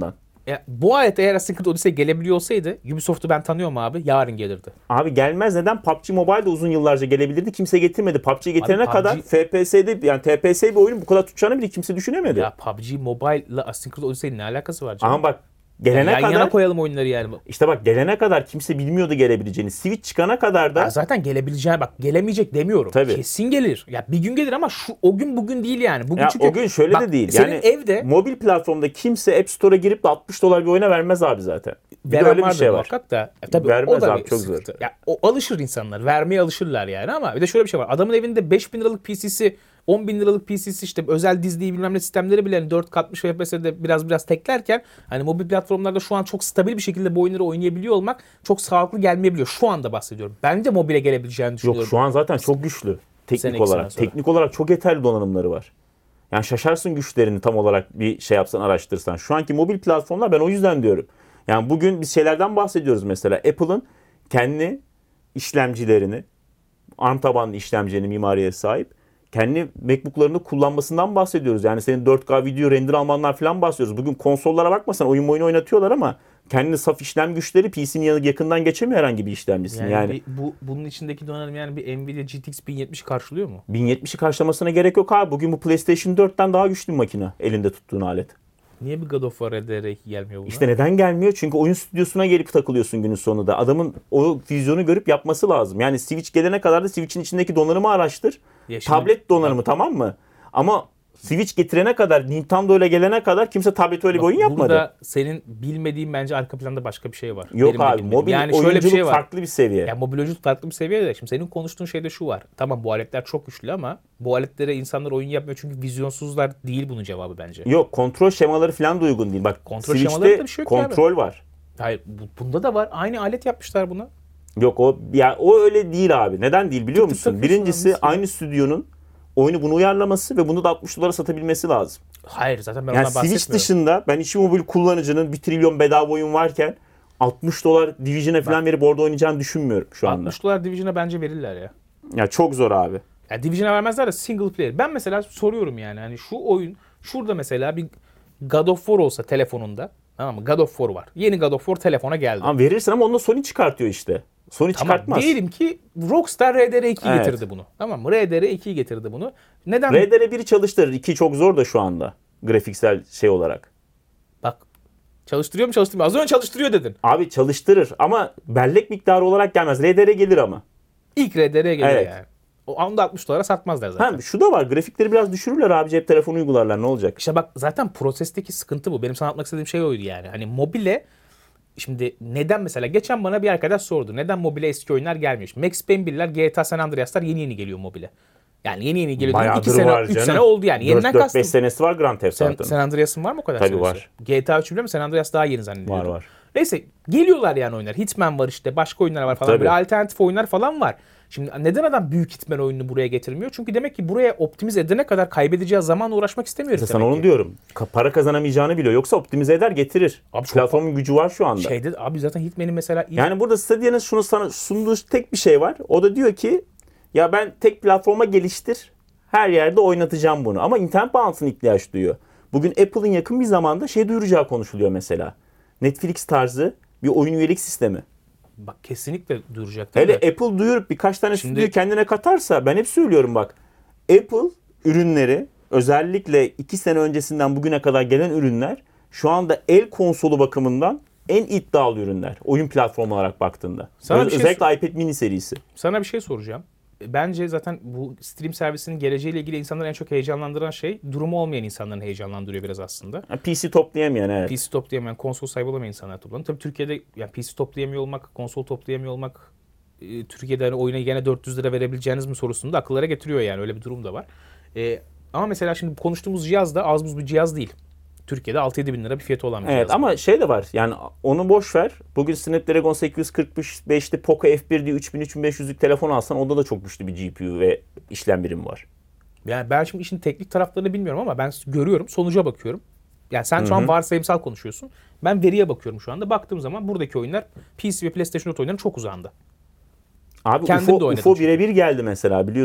Ya, bu alet eğer Assassin's Creed Odyssey gelebiliyor olsaydı, Ubisoft'u ben tanıyorum abi, yarın gelirdi. Abi gelmez, neden? P U B G Mobile de uzun yıllarca gelebilirdi. Kimse getirmedi. P U B G'yi getirene Abi, kadar P U B G F P S'de yani T P S bir oyunun bu kadar tutacağını bile kimse düşünemedi. Ya P U B G Mobile ile Assassin's Creed Odyssey'nin ne alakası var canım? Ama bak gelene yani yan kadar yana koyalım oyunları yani. işte bak gelene kadar kimse bilmiyordu gelebileceğini. Switch çıkana kadar da Ya zaten gelebileceğine bak, gelemeyecek demiyorum. Tabii. Kesin gelir. Ya bir gün gelir ama şu o gün bugün değil yani. Bugün ya çünkü o gün şöyle bak, de değil. Senin Yani evde mobil platformda kimse App Store'a girip de altmış dolar bir oyuna vermez abi zaten. Bir de veren öyle bir vardır şey var. muhakkak da. E, tabii Vermez o da abi, bir çok sıkıntı. zor. Ya, o alışır insanlar. Vermeye alışırlar yani, ama bir de şöyle bir şey var. Adamın evinde beş bin liralık P C'si, on bin liralık P C'si, işte özel dizliği bilmem ne sistemleri bile hani dört K altmış F P S'de biraz biraz teklerken, hani mobil platformlarda şu an çok stabil bir şekilde bu oyunları oynayabiliyor olmak çok sağlıklı gelmeyebiliyor. Şu anda bahsediyorum. Bence mobile gelebileceğini düşünüyorum. Yok şu an zaten çok güçlü. Teknik Sene, iki olarak. sene sonra. Teknik olarak çok yeterli donanımları var. Yani şaşarsın güçlerini tam olarak bir şey yapsan, araştırsan. Şu anki mobil platformlar, ben o yüzden diyorum. Yani bugün biz şeylerden bahsediyoruz mesela. Apple'ın kendi işlemcilerini, ARM tabanlı işlemcilerini mimariye sahip, kendi MacBook'larını kullanmasından bahsediyoruz. Yani senin dört K video render almandan falan bahsediyoruz. Bugün konsollara bakmasan oyun oyunu oynatıyorlar ama kendi saf işlem güçleri P C'nin yanı yakından geçemiyor herhangi bir işlemcisini. Yani, Yani, bir- bu bunun içindeki donanım yani bir Nvidia G T X bin yetmiş karşılıyor mu? bin yetmişi karşılamasına gerek yok abi. Bugün bu PlayStation dörtten daha güçlü bir makine elinde tuttuğun alet. Niye bir God of War R D R iki gelmiyor buna? İşte neden gelmiyor? Çünkü oyun stüdyosuna gelip takılıyorsun günün sonunda. Adamın o vizyonu görüp yapması lazım. Yani Switch gelene kadar da Switch'in içindeki donanımı araştır. Ya şimdi- Tablet donanımı, tamam mı? Ama Switch getirene kadar, Nintendo ile gelene kadar kimse tablet öyle bir oyun yapmadı. Burada senin bilmediğin bence arka planda başka bir şey var. Yok Benim de abi, bilmediğim. mobil yani şöyle oyunculuk bir şey var. farklı bir seviye. Ya mobil oyunculuk farklı bir seviyede. Şimdi senin konuştuğun şeyde şu var. Tamam, bu aletler çok güçlü ama bu aletlere insanlar oyun yapmıyor çünkü vizyonsuzlar değil bunun cevabı bence. Yok, kontrol şemaları falan da uygun değil. Bak Kontrol Switch'te şemalarında bir şey yok kontrol var. Hayır, bu- bunda da var. Aynı alet yapmışlar buna. Yok o ya o öyle değil abi. Neden değil biliyor Tık tık musun? takıyorsun Birincisi abi, mis gibi. aynı stüdyonun oyunu bunu uyarlaması ve bunu da altmış dolara satabilmesi lazım. Hayır, zaten ben Yani ondan bahsetmiyorum. Switch dışında ben hiçbir mobil kullanıcının bir trilyon bedava oyun varken altmış dolar Division'a falan verip orada oynayacağını düşünmüyorum şu anda. altmış dolar Division'a bence verirler ya. Ya çok zor abi. Ya Division'a vermezler de single player. Ben mesela soruyorum yani, hani şu oyun, şurada mesela bir God of War olsa telefonunda, tamam mı? God of War var. Yeni God of War telefona geldi. Ama verirsin ama onu Sony çıkartıyor işte. Sony Tamam, çıkartmaz. diyelim ki Rockstar R D R ikiyi Evet. getirdi bunu. Tamam mı? R D R ikiyi getirdi bunu. Neden? R D R biri çalıştırır. iki çok zor da şu anda. Grafiksel şey olarak. Bak, çalıştırıyor mu çalıştırmıyor? Az önce çalıştırıyor dedin. Abi çalıştırır ama bellek miktarı olarak gelmez. R D R gelir ama. İlk R D R'ye gelir Evet. yani. O anda altmış dolara satmazlar zaten. Ha, şu da var. Grafikleri biraz düşürürler abi. Cep telefonu uygularlar. Ne olacak? İşte bak, zaten prosesteki sıkıntı bu. Benim sana anlatmak istediğim şey oydu yani. Hani mobile, şimdi neden mesela geçen bana bir arkadaş sordu. Neden mobile eski oyunlar gelmiyor? Şimdi Max Payne birler, G T A San Andreas'lar yeni yeni geliyor mobile. Yani yeni yeni geliyor. Bayağıdır iki sene, var üç canım. sene oldu yani. Yeniden dört kastım. beş senesi var Grand Theft Sen, Auto'nun. San Andreas'ın var mı o kadar Tabii senesi? var. G T A üçü biliyor musun? San Andreas daha yeni zannediyorum. Var, var. Neyse, geliyorlar yani oyunlar. Hitman var işte, başka oyunlar var falan. Tabii. Böyle alternatif oyunlar falan var. Şimdi neden adam büyük Hitman oyununu buraya getirmiyor? Çünkü demek ki buraya optimize edene kadar kaybedeceği zamanla uğraşmak istemiyoruz. İşte sana demek onu ki. diyorum. Ka- Para kazanamayacağını biliyor. Yoksa optimize eder getirir. Abi çok- Platformun gücü var şu anda. Şeyde abi zaten Hitman'in mesela ilk- Yani burada Stadia'nın şunu sana sunduğu tek bir şey var. O da diyor ki ya ben tek platforma geliştir. Her yerde oynatacağım bunu. Ama internet bağlantısına ihtiyaç duyuyor. Bugün Apple'ın yakın bir zamanda şey duyuracağı konuşuluyor mesela. Netflix tarzı bir oyun üyelik sistemi. bak kesinlikle duracak değil Hele mi? Apple duyurup birkaç tane Şimdi- stüdyo kendine katarsa, ben hep söylüyorum bak. Apple ürünleri, özellikle iki sene öncesinden bugüne kadar gelen ürünler şu anda el konsolu bakımından en iddialı ürünler. Oyun platformu olarak baktığında. Sana Öz- bir şey özellikle iPad mini serisi. Sana bir şey soracağım. Bence zaten bu stream servisinin geleceğiyle ilgili insanları en çok heyecanlandıran şey, durumu olmayan insanların heyecanlandırıyor biraz aslında. Ha, P C toplayamayan, evet. P C toplayamayan, konsol sahibi olamayan insanlar toplanıyor. Tabii Türkiye'de yani P C toplayamıyor olmak, konsol toplayamıyor olmak, e, Türkiye'de hani oyuna gene dört yüz lira verebileceğiniz mi sorusunu da akıllara getiriyor yani. Öyle bir durum da var. E, ama mesela şimdi konuştuğumuz cihaz da az buz bir cihaz değil. Türkiye'de altı yedi bin lira bir fiyatı olan bir Evet cihaz. ama şey de var, yani onu boş ver. Bugün Snapdragon sekiz yüz kırk beşli Poco F bir diye üç bin üç bin beş yüzlük telefon alsan onda da çok güçlü bir G P U ve işlem birimi var. Yani ben şimdi işin teknik taraflarını bilmiyorum ama ben görüyorum, sonuca bakıyorum. Yani sen şu an varsayımsal konuşuyorsun. Ben veriye bakıyorum şu anda. Baktığım zaman buradaki oyunlar P C ve PlayStation dört oyunların çok uzağında. Abi Kendim de U F O, oynadım U F O çünkü. birebir geldi mesela, biliyorsun.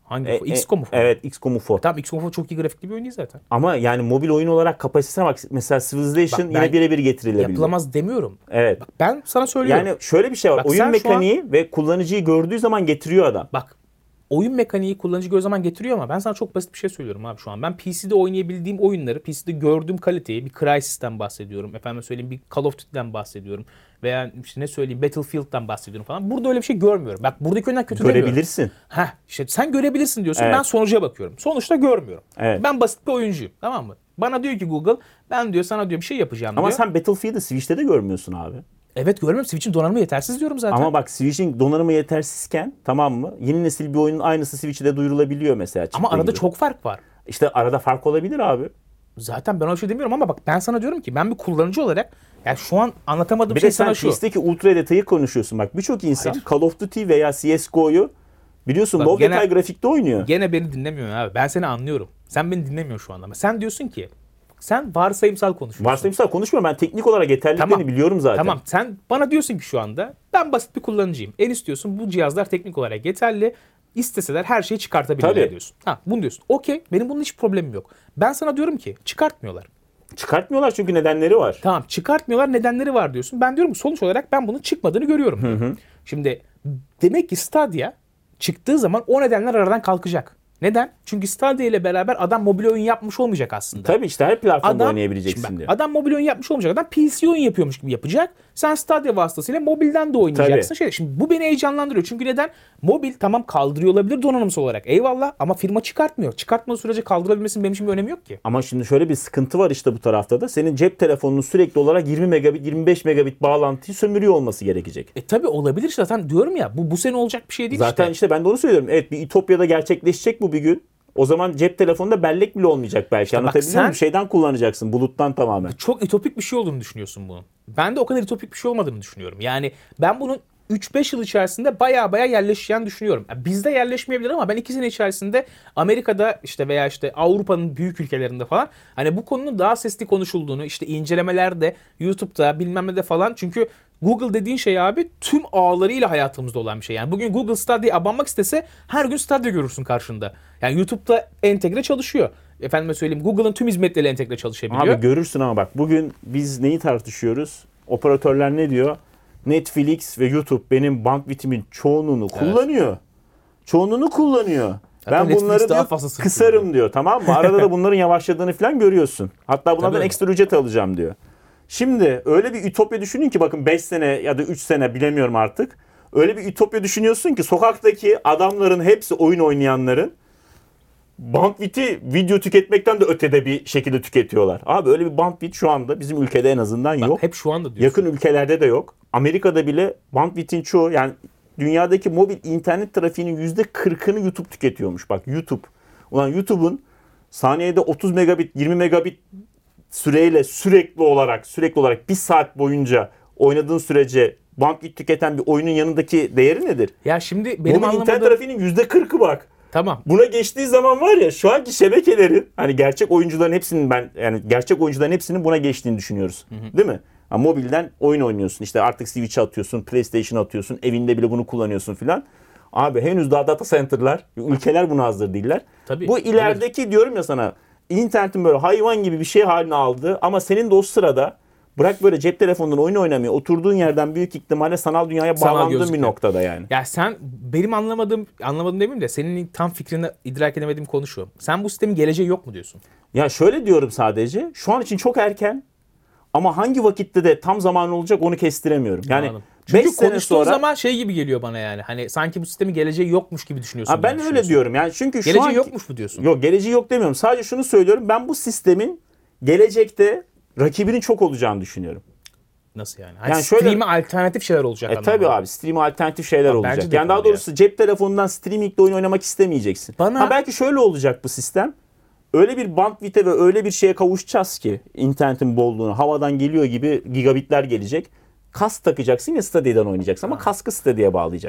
Hangi E, U F O? X COM U F O. Evet, X COM U F O. Tamam, X COM U F O çok iyi grafikli bir oyun değil zaten. Ama yani mobil oyun olarak kapasitesine bak. Mesela Civilization Bak, ben yine birebir getirilebilir. Yapılamaz demiyorum. Evet. Bak, ben sana söylüyorum. Yani şöyle bir şey var. Bak, oyun sen şu mekaniği ve kullanıcıyı gördüğü zaman getiriyor adam. Bak, oyun mekaniği kullanıcı göz zaman getiriyor ama ben sana çok basit bir şey söylüyorum abi şu an. Ben P C'de oynayabildiğim oyunları, P C'de gördüğüm kaliteyi, bir Crysis'ten bahsediyorum. Efendim söyleyeyim, bir Call of Duty'den bahsediyorum. Veya işte ne söyleyeyim, Battlefield'dan bahsediyorum falan. Burada öyle bir şey görmüyorum. Bak, buradaki oyunlar kötü demiyorum. Görebilirsin. Heh, işte sen görebilirsin diyorsun. Evet. Ben sonuca bakıyorum. Sonuçta görmüyorum. Evet. Ben basit bir oyuncuyum. Tamam mı? Bana diyor ki Google, ben diyor sana diyor bir şey yapacağım Ama diyor. sen Battlefield'ı Switch'te de görmüyorsun abi. Evet, görmüyorum. Switch'in donanımı yetersiz diyorum zaten. Ama bak, Switch'in donanımı yetersizken, tamam mı? Yeni nesil bir oyunun aynısı Switch'te de duyurulabiliyor mesela. Ama arada gibi. çok fark var. İşte arada fark olabilir abi. Zaten ben öyle bir şey demiyorum ama bak, ben sana diyorum ki ben bir kullanıcı olarak yani şu an anlatamadığım Bir şey de sen sana şu. P C'deki ultra detayı konuşuyorsun. Bak, birçok insan Hayır. Call of Duty veya C S G O'yu biliyorsun Bak, low gene- detay grafikte oynuyor. Gene beni dinlemiyorsun abi. Ben seni anlıyorum. Sen beni dinlemiyorsun şu anda. Ama sen diyorsun ki sen varsayımsal konuşuyorsun. Varsayımsal konuşmuyorum. Ben teknik olarak yeterliliklerini Tamam. biliyorum zaten. Tamam, sen bana diyorsun ki şu anda ben basit bir kullanıcıyım. En istiyorsun bu cihazlar teknik olarak yeterli. İsteseler her şeyi çıkartabilirler Tabii. diyorsun. Ha, bunu diyorsun. Okey, benim bunun hiç problemim yok. Ben sana diyorum ki çıkartmıyorlar. Çıkartmıyorlar çünkü nedenleri var. Tamam, çıkartmıyorlar, nedenleri var diyorsun. Ben diyorum ki sonuç olarak ben bunun çıkmadığını görüyorum. diyorum. Şimdi demek ki Stadia çıktığı zaman o nedenler aradan kalkacak. Neden? Çünkü Stadia ile beraber adam mobil oyun yapmış olmayacak aslında. Tabii işte her platformda Adam, oynayabileceksin şimdi bak, diye. adam mobil oyun yapmış olmayacak. Adam P C oyun yapıyormuş gibi yapacak. Sen Stadia vasıtasıyla mobilden de oynayacaksın. Şey, şimdi bu beni heyecanlandırıyor. Çünkü neden? Mobil tamam kaldırıyor olabilir donanımsal olarak. Eyvallah, ama firma çıkartmıyor. Çıkartmadığı sürece kaldırabilmesinin benim için bir önemi yok ki. Ama şimdi şöyle bir sıkıntı var işte bu tarafta da. Senin cep telefonunun sürekli olarak yirmi megabit, yirmi beş megabit bağlantıyı sömürüyor olması gerekecek. E tabi olabilir işte, zaten diyorum ya bu bu sene olacak bir şey değil Zaten işte. işte ben de onu söylüyorum. Evet, bir ütopyada gerçekleşecek bu bir gün. O zaman cep telefonunda bellek bile olmayacak belki. İşte bak Anlatabiliyor sen- muyum? Şeyden kullanacaksın, buluttan tamamen. Çok ütopik bir şey olduğunu düşünüyorsun bunun. Ben de o kadar ütopik bir şey olmadığını düşünüyorum. Yani ben bunun üç beş yıl içerisinde baya baya yerleşeceğini düşünüyorum. Yani bizde yerleşmeyebilir ama ben iki sene içerisinde Amerika'da işte veya işte Avrupa'nın büyük ülkelerinde falan hani bu konunun daha sesli konuşulduğunu, işte incelemelerde, YouTube'da bilmem ne de falan, çünkü Google dediğin şey abi tüm ağlarıyla hayatımızda olan bir şey. Yani bugün Google Stadia'ya abanmak istese her gün Stadia görürsün karşında. Yani YouTube'da entegre çalışıyor. Efendime söyleyeyim, Google'ın tüm hizmetleriyle entegre çalışabiliyor. Abi görürsün ama bak, bugün biz neyi tartışıyoruz? Operatörler ne diyor? Netflix ve YouTube benim bandwidth'imin çoğunluğunu kullanıyor. Çoğunluğunu kullanıyor. Hatta Ben Netflix bunları daha diyor, fazla sırf kısarım kullanıyor. diyor, tamam mı? Arada da bunların yavaşladığını falan görüyorsun. Hatta bunlardan Tabii. ekstra ücret alacağım diyor. Şimdi öyle bir ütopya düşünün ki, bakın beş sene ya da üç sene bilemiyorum artık. Öyle bir ütopya düşünüyorsun ki sokaktaki adamların hepsi, oyun oynayanların bandwidth'i video tüketmekten de ötede bir şekilde tüketiyorlar. Abi öyle bir bandwidth şu anda bizim ülkede en azından Bak, yok. hep şu anda diyorsun. Yakın ülkelerde de yok. Amerika'da bile bandwidth'in çoğu, yani dünyadaki mobil internet trafiğinin yüzde kırkını YouTube tüketiyormuş. Bak, YouTube. Ulan YouTube'un saniyede otuz megabit, yirmi megabit süreyle sürekli olarak sürekli olarak bir saat boyunca oynadığın sürece bandwidth tüketen bir oyunun yanındaki değeri nedir? Ya şimdi benim Mobil internet anlamadığım... trafiğinin yüzde kırkı bak. Tamam. Buna geçtiği zaman var ya, şu anki şebekelerin, hani gerçek oyuncuların hepsinin, ben yani gerçek oyuncuların hepsinin buna geçtiğini düşünüyoruz. Hı hı. Değil mi? Ha, mobilden oyun oynuyorsun. İşte artık Switch'e atıyorsun, PlayStation'a atıyorsun, evinde bile bunu kullanıyorsun filan. Abi henüz daha data center'lar, ülkeler buna hazır değiller. Tabii, Bu ilerideki tabii. Diyorum ya sana, internetin böyle hayvan gibi bir şey haline aldı ama senin de o sırada bırak böyle cep telefonundan oyun oynamayı, oturduğun yerden büyük ihtimalle sanal dünyaya Sanal bağlandığın gözlükle. bir noktada yani. Ya sen benim anlamadığım, anlamadım demeyeyim de senin tam fikrini idrak edemediğim konu şu. Sen bu sistemin geleceği yok mu diyorsun? Ya şöyle diyorum sadece. Şu an için çok erken. Ama hangi vakitte de tam zamanı olacak onu kestiremiyorum. Yani Anladım. Çünkü beş sene konuştuğun sonra zaman şey gibi geliyor bana yani. Hani sanki bu sistemin geleceği yokmuş gibi düşünüyorsun. Ha, ben gibi öyle diyorum. Yani çünkü şu Geleceği an yokmuş mu diyorsun? Yok, geleceği yok demiyorum. Sadece şunu söylüyorum. Ben bu sistemin gelecekte rakibinin çok olacağını düşünüyorum. Nasıl yani? Hani Yani şöyle- stream'e alternatif şeyler olacak. E tabii abi, stream'e alternatif şeyler Ha, bence olacak. de Yani daha öyle doğrusu cep telefonundan streamingle oyun oynamak istemeyeceksin. Bana- Ha, belki şöyle olacak bu sistem. Öyle bir bandwidth'e ve öyle bir şeye kavuşacağız ki internetin bolluğuna, havadan geliyor gibi gigabitler gelecek. Kask takacaksın ya, Stadia'dan oynayacaksın ama kaskı Stadia'ya bağlayacaksın.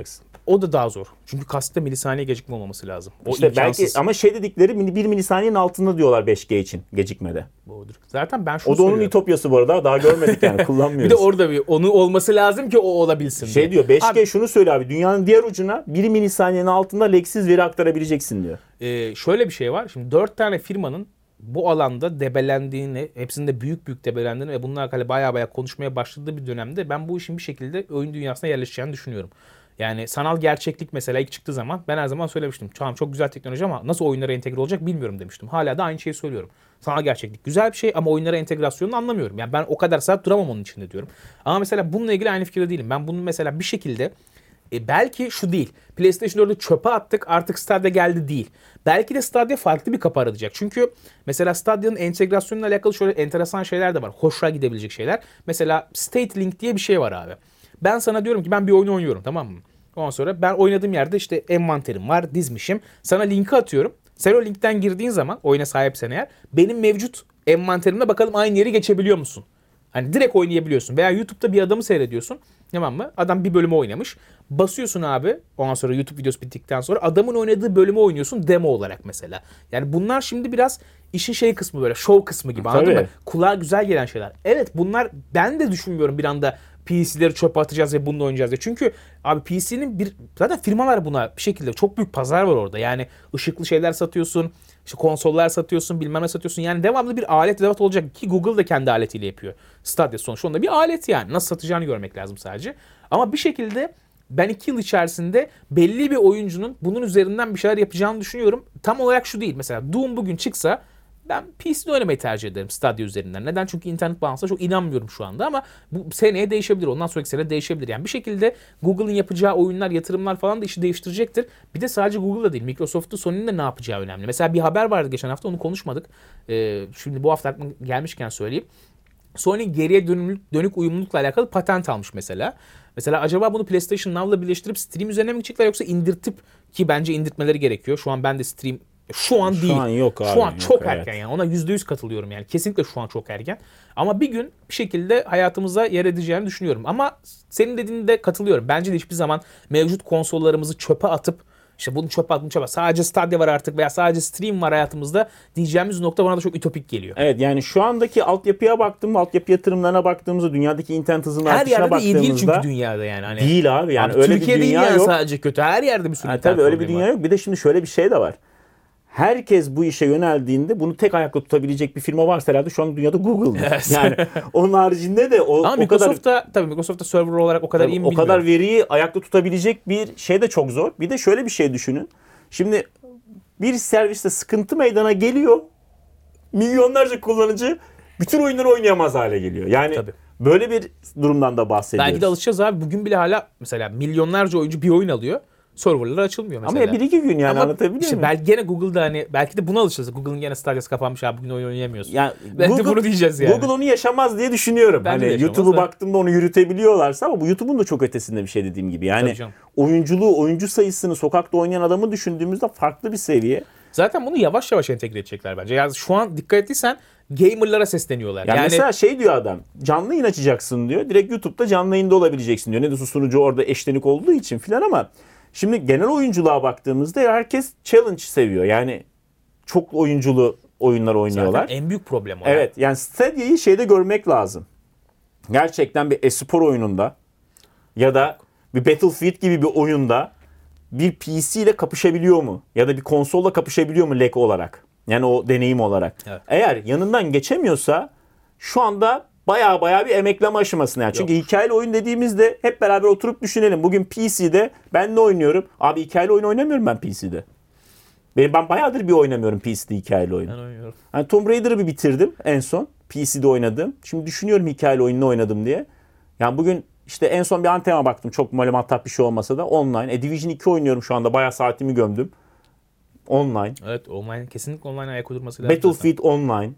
o da daha zor. Çünkü kastta milisaniye gecikme olmaması lazım. O İşte imkansız. belki ama şey dedikleri bir milisaniyenin altında diyorlar beş G için gecikmede. Doğrudur. Zaten ben şunu O da onun söylüyorum. ütopyası bu arada. Daha görmedik yani kullanmıyoruz. Bir de orada bir onu olması lazım ki o olabilsin şey diye. diyor beş G Abi, şunu söyle abi. Dünyanın diğer ucuna bir milisaniyenin altında leksiz veri aktarabileceksin diyor. e, şöyle bir şey var. Şimdi dört tane firmanın bu alanda debelendiğini, hepsinde büyük büyük debelendiğini ve bununla alakalı baya baya konuşmaya başladığı bir dönemde ben bu işin bir şekilde oyun dünyasına yerleşeceğini düşünüyorum. Yani sanal gerçeklik mesela ilk çıktığı zaman ben her zaman söylemiştim. Tamam çok güzel teknoloji ama nasıl oyunlara entegre olacak bilmiyorum demiştim. Hala da aynı şeyi söylüyorum. Sanal gerçeklik güzel bir şey ama oyunlara entegrasyonunu anlamıyorum. Yani ben o kadar saat duramam onun içinde diyorum. Ama mesela bununla ilgili aynı fikirde değilim. Ben bunun mesela bir şekilde E belki şu değil. PlayStation dördü çöpe attık artık Stadia geldi değil. Belki de Stadia farklı bir kapı aratacak. Çünkü mesela Stadia'nın entegrasyonuyla alakalı şöyle enteresan şeyler de var. Hoşuna gidebilecek şeyler. Mesela State Link diye bir şey var abi. Ben sana diyorum ki ben bir oyunu oynuyorum, tamam mı? Ondan sonra ben oynadığım yerde işte envanterim var, dizmişim. Sana linki atıyorum. Sen o linkten girdiğin zaman oyuna sahipsen eğer benim mevcut envanterimle bakalım aynı yeri geçebiliyor musun? Hani direkt oynayabiliyorsun. Veya YouTube'da bir adamı seyrediyorsun. Tamam mı? Adam bir bölümü oynamış. Basıyorsun abi. Ondan sonra YouTube videosu bittikten sonra adamın oynadığı bölümü oynuyorsun demo olarak mesela. Yani bunlar şimdi biraz işin şey kısmı, böyle show kısmı gibi, anladın Tabii. mı? Kulağa güzel gelen şeyler. Evet, bunlar ben de düşünmüyorum bir anda P C'leri çöpe atacağız ve bununla oynayacağız diye. Çünkü abi P C'nin bir zaten firmalar buna bir şekilde çok büyük pazar var orada. Yani ışıklı şeyler satıyorsun. İşte konsollar satıyorsun, bilmem ne satıyorsun. Yani devamlı bir alet edevat olacak ki Google da kendi aletiyle yapıyor. Stadia sonuçta onda bir alet yani. Nasıl satacağını görmek lazım sadece. Ama bir şekilde ben iki yıl içerisinde belli bir oyuncunun bunun üzerinden bir şeyler yapacağını düşünüyorum. Tam olarak şu değil. Mesela Doom bugün çıksa ben P C'de oynamayı tercih ederim Stadia üzerinden. Neden? Çünkü internet bağlantısına çok inanmıyorum şu anda ama bu seneye değişebilir. Ondan sonraki sene değişebilir. Yani bir şekilde Google'ın yapacağı oyunlar, yatırımlar falan da işi değiştirecektir. Bir de sadece Google'da değil, Microsoft'un, Sony'nin de ne yapacağı önemli. Mesela bir haber vardı geçen hafta, onu konuşmadık. Ee, şimdi bu hafta aklıma gelmişken söyleyeyim. Sony geriye dönük, dönük uyumlulukla alakalı patent almış mesela. Mesela acaba bunu PlayStation Now'la birleştirip Steam üzerine mi gidecekler yoksa indirtip, ki bence indirtmeleri gerekiyor. Şu an ben de Steam şu an Şu değil. an yok abi, Şu an yok, çok evet. erken yani. Ona yüzde yüz katılıyorum yani. Kesinlikle şu an çok erken. Ama bir gün bir şekilde hayatımıza yer edeceğini düşünüyorum. Ama senin dediğinde katılıyorum. Bence de hiçbir zaman mevcut konsollarımızı çöpe atıp işte bunu çöpe at, bunu çöpe at. Sadece Stadia var artık veya sadece Stream var hayatımızda diyeceğimiz nokta bana da çok ütopik geliyor. Evet, yani şu andaki altyapıya baktığımda, altyapı yatırımlarına baktığımızda, dünyadaki internet hızının Her artışına yerde de iyi değil baktığımızda çünkü dünyada yani. Hani, değil abi, yani abi öyle Türkiye bir değil dünya yani yok. sadece kötü. Her yerde bir sürü Yani internet tabii öyle bir problemi dünya var. yok. Bir de şimdi şöyle bir şey de var. Herkes bu işe yöneldiğinde bunu tek ayakta tutabilecek bir firma varsa herhalde şu an dünyada Google'dır. Evet. Yani onun haricinde de o, Ama o kadar Microsoft'ta tabii Microsoft'ta server olarak o kadar iyi mi o bilmiyorum. kadar veriyi ayakta tutabilecek bir şey de çok zor. Bir de şöyle bir şey düşünün. Şimdi bir serviste sıkıntı meydana geliyor. Milyonlarca kullanıcı bütün oyunları oynayamaz hale geliyor. Yani Tabii. böyle bir durumdan da bahsediyoruz. Belki de alışacağız abi. Bugün bile hala mesela milyonlarca oyuncu bir oyun alıyor. Serverları açılmıyor mesela. Ama ya bir iki gün yani, Ama anlatabiliyor işte muyum? belki gene Google'da hani belki de buna alışacağız. Google'ın gene Stadia'sı kapanmış abi, bugün oyun oynayamıyorsun. Yani Belki de bunu diyeceğiz yani. Google onu yaşamaz diye düşünüyorum. Bence de Hani yaşamaz YouTube'u da. baktığımda onu yürütebiliyorlarsa, ama bu YouTube'un da çok ötesinde bir şey dediğim gibi. Tabii Yani canım. oyunculuğu, oyuncu sayısını, sokakta oynayan adamı düşündüğümüzde farklı bir seviye. Zaten bunu yavaş yavaş entegre edecekler bence. Yani şu an dikkat ettiysen gamerlara sesleniyorlar. Yani, Yani, mesela şey diyor adam, canlı yayın açacaksın diyor. Direkt YouTube'da canlı yayında olabileceksin diyor. Ne de sunucu orada eşlenik olduğu için filan, ama şimdi genel oyunculuğa baktığımızda herkes challenge seviyor. Yani çok oyunculu oyunlar oynuyorlar. zaten en büyük problem o. Evet, yani Stadia'yı şeyde görmek lazım. Gerçekten bir e-spor oyununda ya da bir Battlefield gibi bir oyunda bir P C ile kapışabiliyor mu? Ya da bir konsolla kapışabiliyor mu lag olarak? Yani o deneyim olarak. Evet. Eğer yanından geçemiyorsa şu anda baya baya bir emekleme aşamasında. Yani. Çünkü hikayeli oyun dediğimizde hep beraber oturup düşünelim. Bugün P C'de ben ne oynuyorum? Abi hikayeli oyun oynamıyorum ben P C'de. Ben, ben bayağıdır bir oynamıyorum P C'de hikayeli oyun. Ben oynuyorum. Yani Tomb Raider'ı bir bitirdim en son. P C'de oynadım. Şimdi düşünüyorum hikayeli oyunu oynadım diye. Yani bugün işte en son bir Anthem'a baktım. Çok malumat bir şey olmasa da online. E, Division iki oynuyorum şu anda. Bayağı saatimi gömdüm. Online. Evet, online kesinlikle online ayak uydurması lazım. Battlefield online.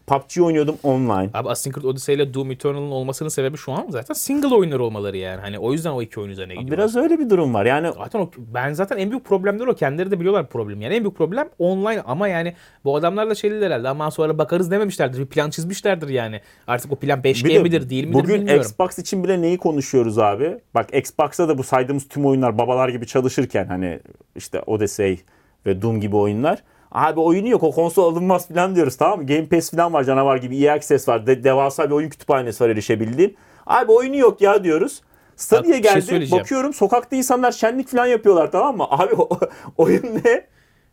P U B G oynuyordum online. Abi Assassin's Creed Odyssey ile Doom Eternal'ın olmasının sebebi şu an zaten single oyunları olmaları yani. Hani o yüzden o iki oyun üzerine gidiyor. Biraz öyle bir durum var. Yani Zaten o, ben zaten en büyük problemleri o. Kendileri de biliyorlar problem. Yani en büyük problem online ama yani bu adamlar da şeyler herhalde. Ama sonra bakarız dememişlerdir. Bir plan çizmişlerdir yani. Artık o plan beş G bir de midir değil midir bugün bilmiyorum. Xbox için bile neyi konuşuyoruz abi? Bak Xbox'ta da bu saydığımız tüm oyunlar babalar gibi çalışırken hani işte Odyssey ve Doom gibi oyunlar. Abi oyunu yok, o konsol alınmaz falan diyoruz, tamam mı? Game Pass falan var, canavar gibi. E A Access var. De- devasa bir oyun kütüphanesi var erişebildiğim. Abi oyunu yok ya diyoruz. Stadia'ya Bak, bir şey geldi. Bakıyorum sokakta insanlar şenlik falan yapıyorlar, tamam mı? Abi o, oyun ne?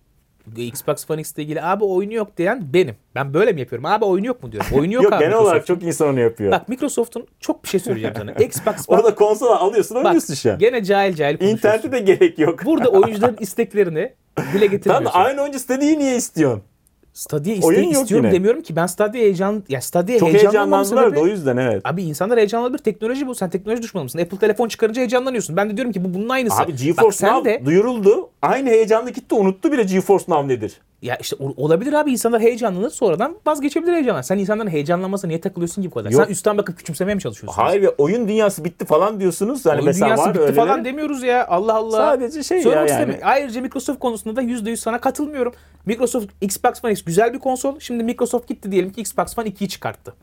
Xbox One X'le ilgili abi oyunu yok diyen benim. Ben böyle mi yapıyorum? Abi oyunu yok mu diyorum. Oyunu yok, Yok, abi. genel olarak Microsoft'un. çok insan onu yapıyor. Bak Microsoft'un çok bir şey söyleyeceğim sana. Xbox One. Orada konsol alıyorsun, Bak oynuyorsun şu an. gene cahil cahil konuşuyorsun. İnternete de gerek yok. Burada oyuncuların isteklerini dile getirmiyorsun. Tamam da aynı oyuncu Stadia'yı niye istiyorsun? Stadia Oyun isteği yok istiyorum yine. demiyorum ki. Ben Stadia heyecan ya Stadia Çok heyecanlanmamın heyecanlandılar sebebi- da o yüzden, evet. Abi insanlar heyecanlanır, teknoloji bu. Sen teknoloji düşmanı mısın? Apple telefon çıkarınca heyecanlanıyorsun. Ben de diyorum ki bu bunun aynısı. Abi GeForce Bak sen Now de duyuruldu. Aynı heyecanlı gitti, unuttu bile GeForce Now nedir. ya işte o- olabilir abi, insanlar heyecanlanır sonradan vazgeçebilir heyecanlar. Sen insanların heyecanlanmasına niye takılıyorsun ki bu kadar? Yok. Sen üstten bakıp küçümsemeye mi çalışıyorsun? Hayır, oyun dünyası bitti falan diyorsunuz. Yani Oyun mesela dünyası var bitti öyleleri. falan demiyoruz ya. Allah Allah. Sadece şey Söylemek ya yani. istemiyorum. Ayrıca Microsoft konusunda da yüzde yüz sana katılmıyorum. Microsoft Xbox One X güzel bir konsol. Şimdi Microsoft gitti diyelim ki Xbox One ikiyi çıkarttı.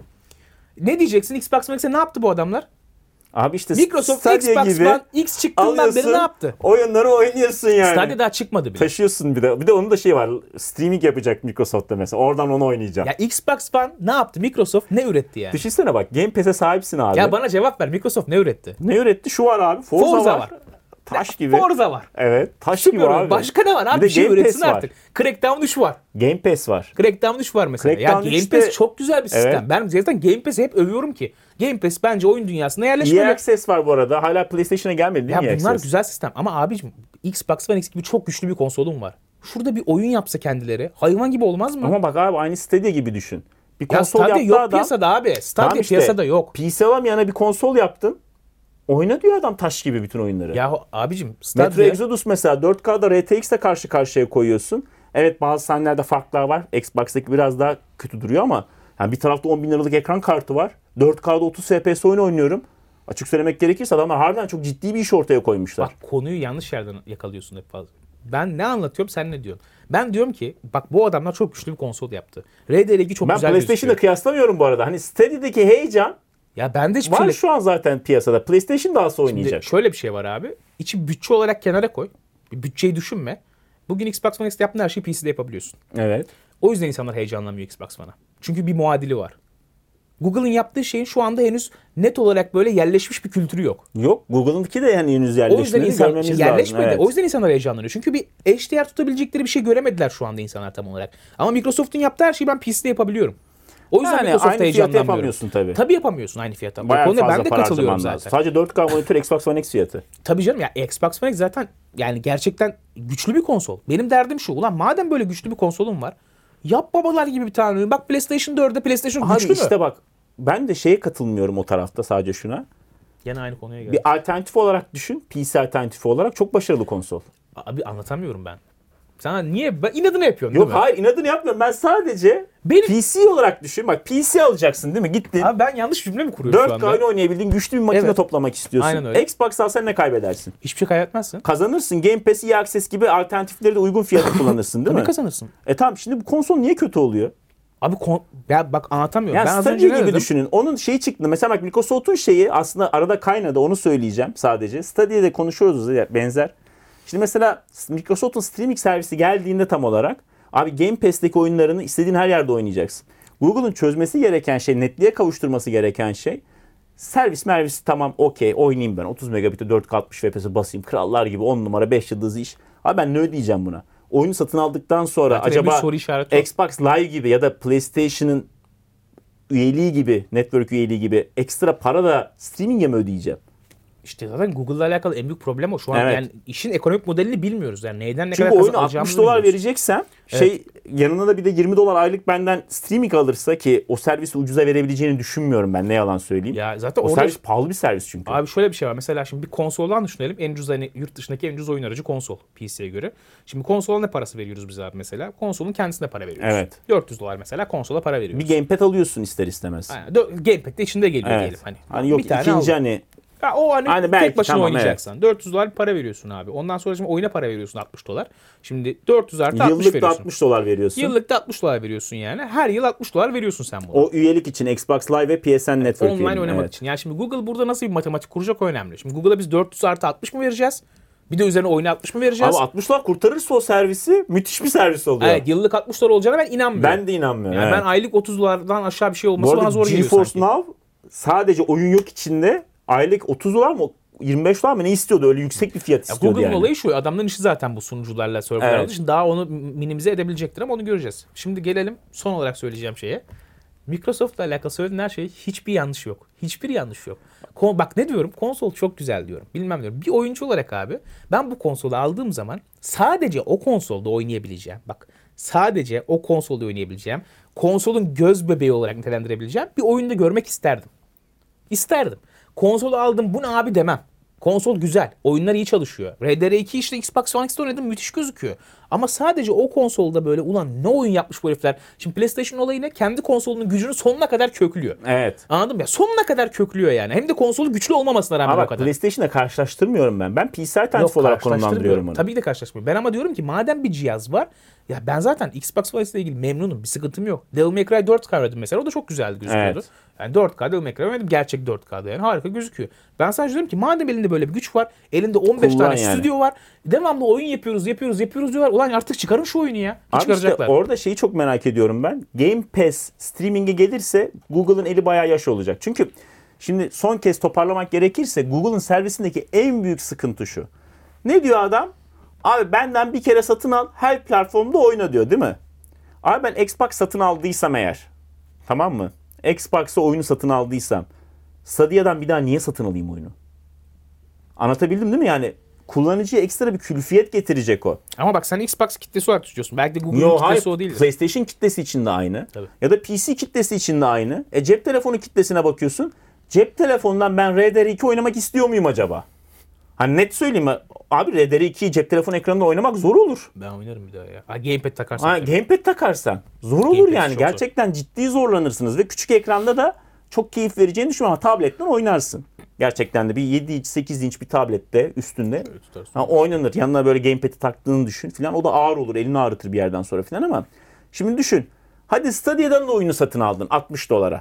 Ne diyeceksin? Xbox One X'e ne yaptı bu adamlar? Abi işte Microsoft Stadia Xbox gibi One X çıktığından beri ne yaptı? oyunları oynuyorsun yani. Stadia daha çıkmadı bile. Taşıyorsun bir de. Bir de onun da şey var. Streaming yapacak Microsoft'ta mesela. Oradan onu oynayacağım. Ya Xbox One ne yaptı? Microsoft ne üretti yani? Düşünsene bak, Game Pass'e sahipsin abi. Ya bana cevap ver. Microsoft ne üretti? Ne üretti? Şu var abi. Forza, Forza var. var. Taş gibi. Forza var. Evet. Taş Süper gibi oyun. abi. Başka ne var abi? Bir de Bir şey Game üretsin Pass var. artık. Crackdown üç var. Game Pass var. Crackdown üç var mesela. Crackdown ya Game üçte Pass çok güzel bir sistem. Evet. Ben zaten Game Pass'i hep övüyorum ki. Game Pass bence oyun dünyasına E A yerleşmeli. Access var bu arada. Hala PlayStation'a gelmedi değil Ya mi E A bunlar Access? güzel sistem ama abicim Xbox One X gibi çok güçlü bir konsolum var. Şurada bir oyun yapsa kendileri hayvan gibi olmaz mı? Ama bak abi, aynı Stadia gibi düşün. Bir ya konsol Stadia yaptı yok adam. piyasada abi. Stadia Tamam işte, piyasada yok. P C alamayana bir konsol yaptın. Oyna diyor adam taş gibi bütün oyunları. Ya abicim Metro Stadia Exodus mesela dört K'da R T X'le karşı karşıya koyuyorsun. Evet, bazı sahnelerde farklar var. Xbox'taki biraz daha kötü duruyor ama yani bir tarafta on bin liralık ekran kartı var. dört K'da otuz F P S oyun oynuyorum. Açık söylemek gerekirse adamlar harbiden çok ciddi bir iş ortaya koymuşlar. bak konuyu yanlış yerden yakalıyorsun hep fazla. Ben ne anlatıyorum sen ne diyorsun? Ben diyorum ki bak bu adamlar çok güçlü bir konsol yaptı. R D R iki çok ben güzel PlayStation'la gözüküyor. kıyaslamıyorum bu arada. Hani Stadia'daki heyecan Ya bende hiçbir var şey şu an zaten piyasada. PlayStation daha az Şimdi oynayacak. şöyle bir şey var abi. İçi bütçe olarak kenara koy. Bir bütçeyi düşünme. Bugün Xbox One X'te yaptığın her şeyi P C'de yapabiliyorsun. Evet. O yüzden insanlar heyecanlanmıyor Xbox One'a. Çünkü bir muadili var. Google'ın yaptığı şeyin şu anda henüz net olarak böyle yerleşmiş bir kültürü yok. Yok, Google'ınki de yani henüz O yüzden yerleşmedi. insan Görmemiz şey, lazım. yerleşmedi. Evet. O yüzden insanlar heyecanlanıyor. Çünkü bir H D R tutabilecekleri bir şey göremediler şu anda insanlar tam olarak. Ama Microsoft'un yaptığı her şeyi ben P C'de yapabiliyorum. O yüzden Yani Microsoft'ta aynı fiyata heyecanlanmıyorum. yapamıyorsun tabii. Tabii yapamıyorsun aynı fiyata. O Bayağı konuda fazla ben de para katılıyorum harcaman zaten. lazım. Sadece dört K monitör Xbox One X fiyatı. Tabii canım ya Xbox One X zaten yani gerçekten güçlü bir konsol. Benim derdim şu. Ulan madem böyle güçlü bir konsolum var. Yap babalar gibi bir tane oyun. Bak PlayStation dörtte PlayStation Abi güçlü işte mü? bak, ben de şeye katılmıyorum o tarafta, sadece şuna. Gene aynı konuya geldik. Bir alternatif olarak düşün. P C alternatifi olarak çok başarılı konsol. Abi anlatamıyorum ben. Sana niye? Ben inadını yapıyorsun Yok değil mi? hayır, inadını yapmıyorum. Ben sadece Benim- P C olarak düşün. Bak P C alacaksın değil mi? Gittin. Abi ben yanlış cümle mi kuruyorum şu dört K anda? oyun oynayabildiğin güçlü bir makine Evet. toplamak istiyorsun. Aynen öyle. Xbox alsan ne kaybedersin? Hiçbir şey kaybetmezsin. Kazanırsın. Game Pass, E A Access gibi alternatifleri de uygun fiyata kullanırsın değil Tabii mi? kazanırsın. E tamam, şimdi bu konsol niye kötü oluyor? Abi kon- ya bak anlatamıyorum. Yani ben az Stadia önce ne gibi dedim? düşünün. Onun şeyi çıktı. Mesela bak, Microsoft'un şeyi aslında arada kaynadı. Onu söyleyeceğim sadece. Stadia'da konuşuyoruz ya, benzer. Şimdi mesela Microsoft'un streaming servisi geldiğinde tam olarak abi Game Pass'teki oyunlarını istediğin her yerde oynayacaksın. Google'ın çözmesi gereken şey, netliğe kavuşturması gereken şey, servis mervisi tamam okey oynayayım ben. otuz megabit'e dört K altmış F P S basayım. Krallar gibi on numara beş yıldızlı iş. Abi ben ne ödeyeceğim buna? Oyunu satın aldıktan sonra Zaten en büyük acaba soru işareti o. Xbox Live gibi ya da PlayStation'ın üyeliği gibi, network üyeliği gibi ekstra para da streaming'e mi ödeyeceğim? İşte zaten Google'la alakalı en büyük problem o. Şu an Evet. yani işin ekonomik modelini bilmiyoruz. Yani neyden ne Çünkü kadar oyunu kazan alacağımızı altmış dolar bilmiyoruz. vereceksem şey yanına da bir de yirmi dolar aylık benden streaming alırsa ki o servisi ucuza verebileceğini düşünmüyorum ben, ne yalan söyleyeyim. Ya zaten o orada servis pahalı bir servis çünkü. abi şöyle bir şey var. Mesela şimdi bir konsoldan düşünelim. En ucuz hani yurt dışındaki en ucuz oyun aracı konsol P C'ye göre. Şimdi konsola ne parası veriyoruz biz abi mesela? Konsolun kendisine para veriyoruz. Evet. dört yüz dolar mesela konsola para veriyoruz. Bir gamepad alıyorsun ister istemez. Aynen. Dö- Gamepad de içinde geliyor Evet. diyelim hani. Hani yok bir tane ikinci al. hani Ya o hani, Hani belki, tek başına tamam, oynayacaksan. dört yüz dolar bir para veriyorsun abi. Ondan sonra şimdi oyuna para veriyorsun altmış dolar. Şimdi dört yüz artı altmış yıllık da veriyorsun. altmış dolar veriyorsun. Yıllık da altmış dolar veriyorsun yani. Her yıl altmış dolar veriyorsun sen buna. O üyelik için Xbox Live ve P S N Network Online üyeliği, oynamak evet. için. Yani şimdi Google burada nasıl bir matematik kuracak o önemli. Şimdi Google'a biz dört yüz artı altmış mı vereceğiz? Bir de üzerine oyuna altmış mı vereceğiz? Ama altmış dolar kurtarırsa o servisi müthiş bir servis oluyor. Evet, yıllık altmış dolar olacağına ben inanmıyorum. Ben de inanmıyorum. Yani evet. ben aylık otuz dolardan aşağı bir şey Bu olması bana arada zor geliyor GeForce sanki. Now sadece oyun yok içinde aylık otuz dolar mı yirmi beş dolar mı ne istiyordu? Öyle yüksek bir fiyat Ya istiyordu Google'ın yani. olayı şu. Adamların işi zaten bu sunucularla, serverlarla. Evet. olduğu için daha onu minimize edebilecektir ama onu göreceğiz. Şimdi gelelim son olarak söyleyeceğim şeye. Microsoft'la alakalı söylediğin her şey hiçbir yanlış yok. Hiçbir yanlış yok. Kon- Bak ne diyorum? Konsol çok güzel diyorum. Bilmem diyorum. Bir oyuncu olarak abi ben bu konsolu aldığım zaman sadece o konsolda oynayabileceğim. Bak sadece o konsolda oynayabileceğim. Konsolun göz bebeği olarak nitelendirebileceğim bir oyunda görmek isterdim. İsterdim. Konsolu aldım bu ne abi demem. Konsol güzel. Oyunlar iyi çalışıyor. R D R iki işte Xbox One X'te oynadım müthiş gözüküyor. Ama sadece o konsolda böyle ulan ne oyun yapmış bu herifler. Şimdi PlayStation olayı ne? Kendi konsolunun gücünü sonuna kadar köklüyor. Evet. Anladın mı? Ya sonuna kadar köklüyor yani. Hem de konsolu güçlü olmamasına rağmen Ama o bak kadar. PlayStation'la karşılaştırmıyorum ben. Ben P C alternatif Yok, olarak karşılaştırmıyorum. konumlandırıyorum onu. Tabii ki de karşılaştırmıyorum. Ben ama diyorum ki madem bir cihaz var ya ben zaten Xbox One ile ilgili memnunum. Bir sıkıntım yok. Devil May Cry dört K oynadım mesela. O da çok güzeldi gözüküyordu. Evet. Yani dört K Devil May Cry oynadım. Gerçek dört K'da yani harika gözüküyor. Ben sadece diyorum ki madem elinde böyle bir güç var. Elinde on beş Kullan tane yani. stüdyo var. Devamlı oyun yapıyoruz yapıyoruz yapıyoruz diyorlar. Ulan artık çıkarın şu oyunu ya. Ki Abi işte çıkaracaklar. orada şeyi çok merak ediyorum ben. Game Pass streaming'e gelirse Google'ın eli bayağı yaş olacak. Çünkü şimdi son kez toparlamak gerekirse Google'ın servisindeki en büyük sıkıntı şu. Ne diyor adam? Abi benden bir kere satın al, her platformda oyna diyor değil mi? Abi ben Xbox satın aldıysam eğer, tamam mı? Xbox'a oyunu satın aldıysam Stadia'dan bir daha niye satın alayım oyunu? Anlatabildim değil mi? Yani kullanıcıya ekstra bir külfiyet getirecek o. Ama bak sen Xbox kitlesi olarak tutuyorsun. Belki de Google'ın Yo, kitlesi hayır. o değil. PlayStation kitlesi için de aynı. Tabii. Ya da P C kitlesi için de aynı. E cep telefonu kitlesine bakıyorsun. Cep telefonundan ben R D R iki oynamak istiyor muyum acaba? Hani net söyleyeyim mi? Abi R D R ikiyi cep telefonu ekranında oynamak zor olur. Ben oynarım bir daha ya. Ha, Gamepad takarsan. Ha, gamepad takarsan zor olur Gamepad yani. çok zor. Gerçekten ciddi zorlanırsınız ve küçük ekranda da çok keyif vereceğini düşünüyorum ama tabletten oynarsın. Gerçekten de bir yedi inç sekiz inç bir tablette üstünde tutarsın. ha, oynanır. Yanına böyle gamepad'i taktığını düşün filan. O da ağır olur. Elini ağrıtır bir yerden sonra filan ama şimdi düşün. Hadi Stadia'dan da oyunu satın aldın altmış dolara.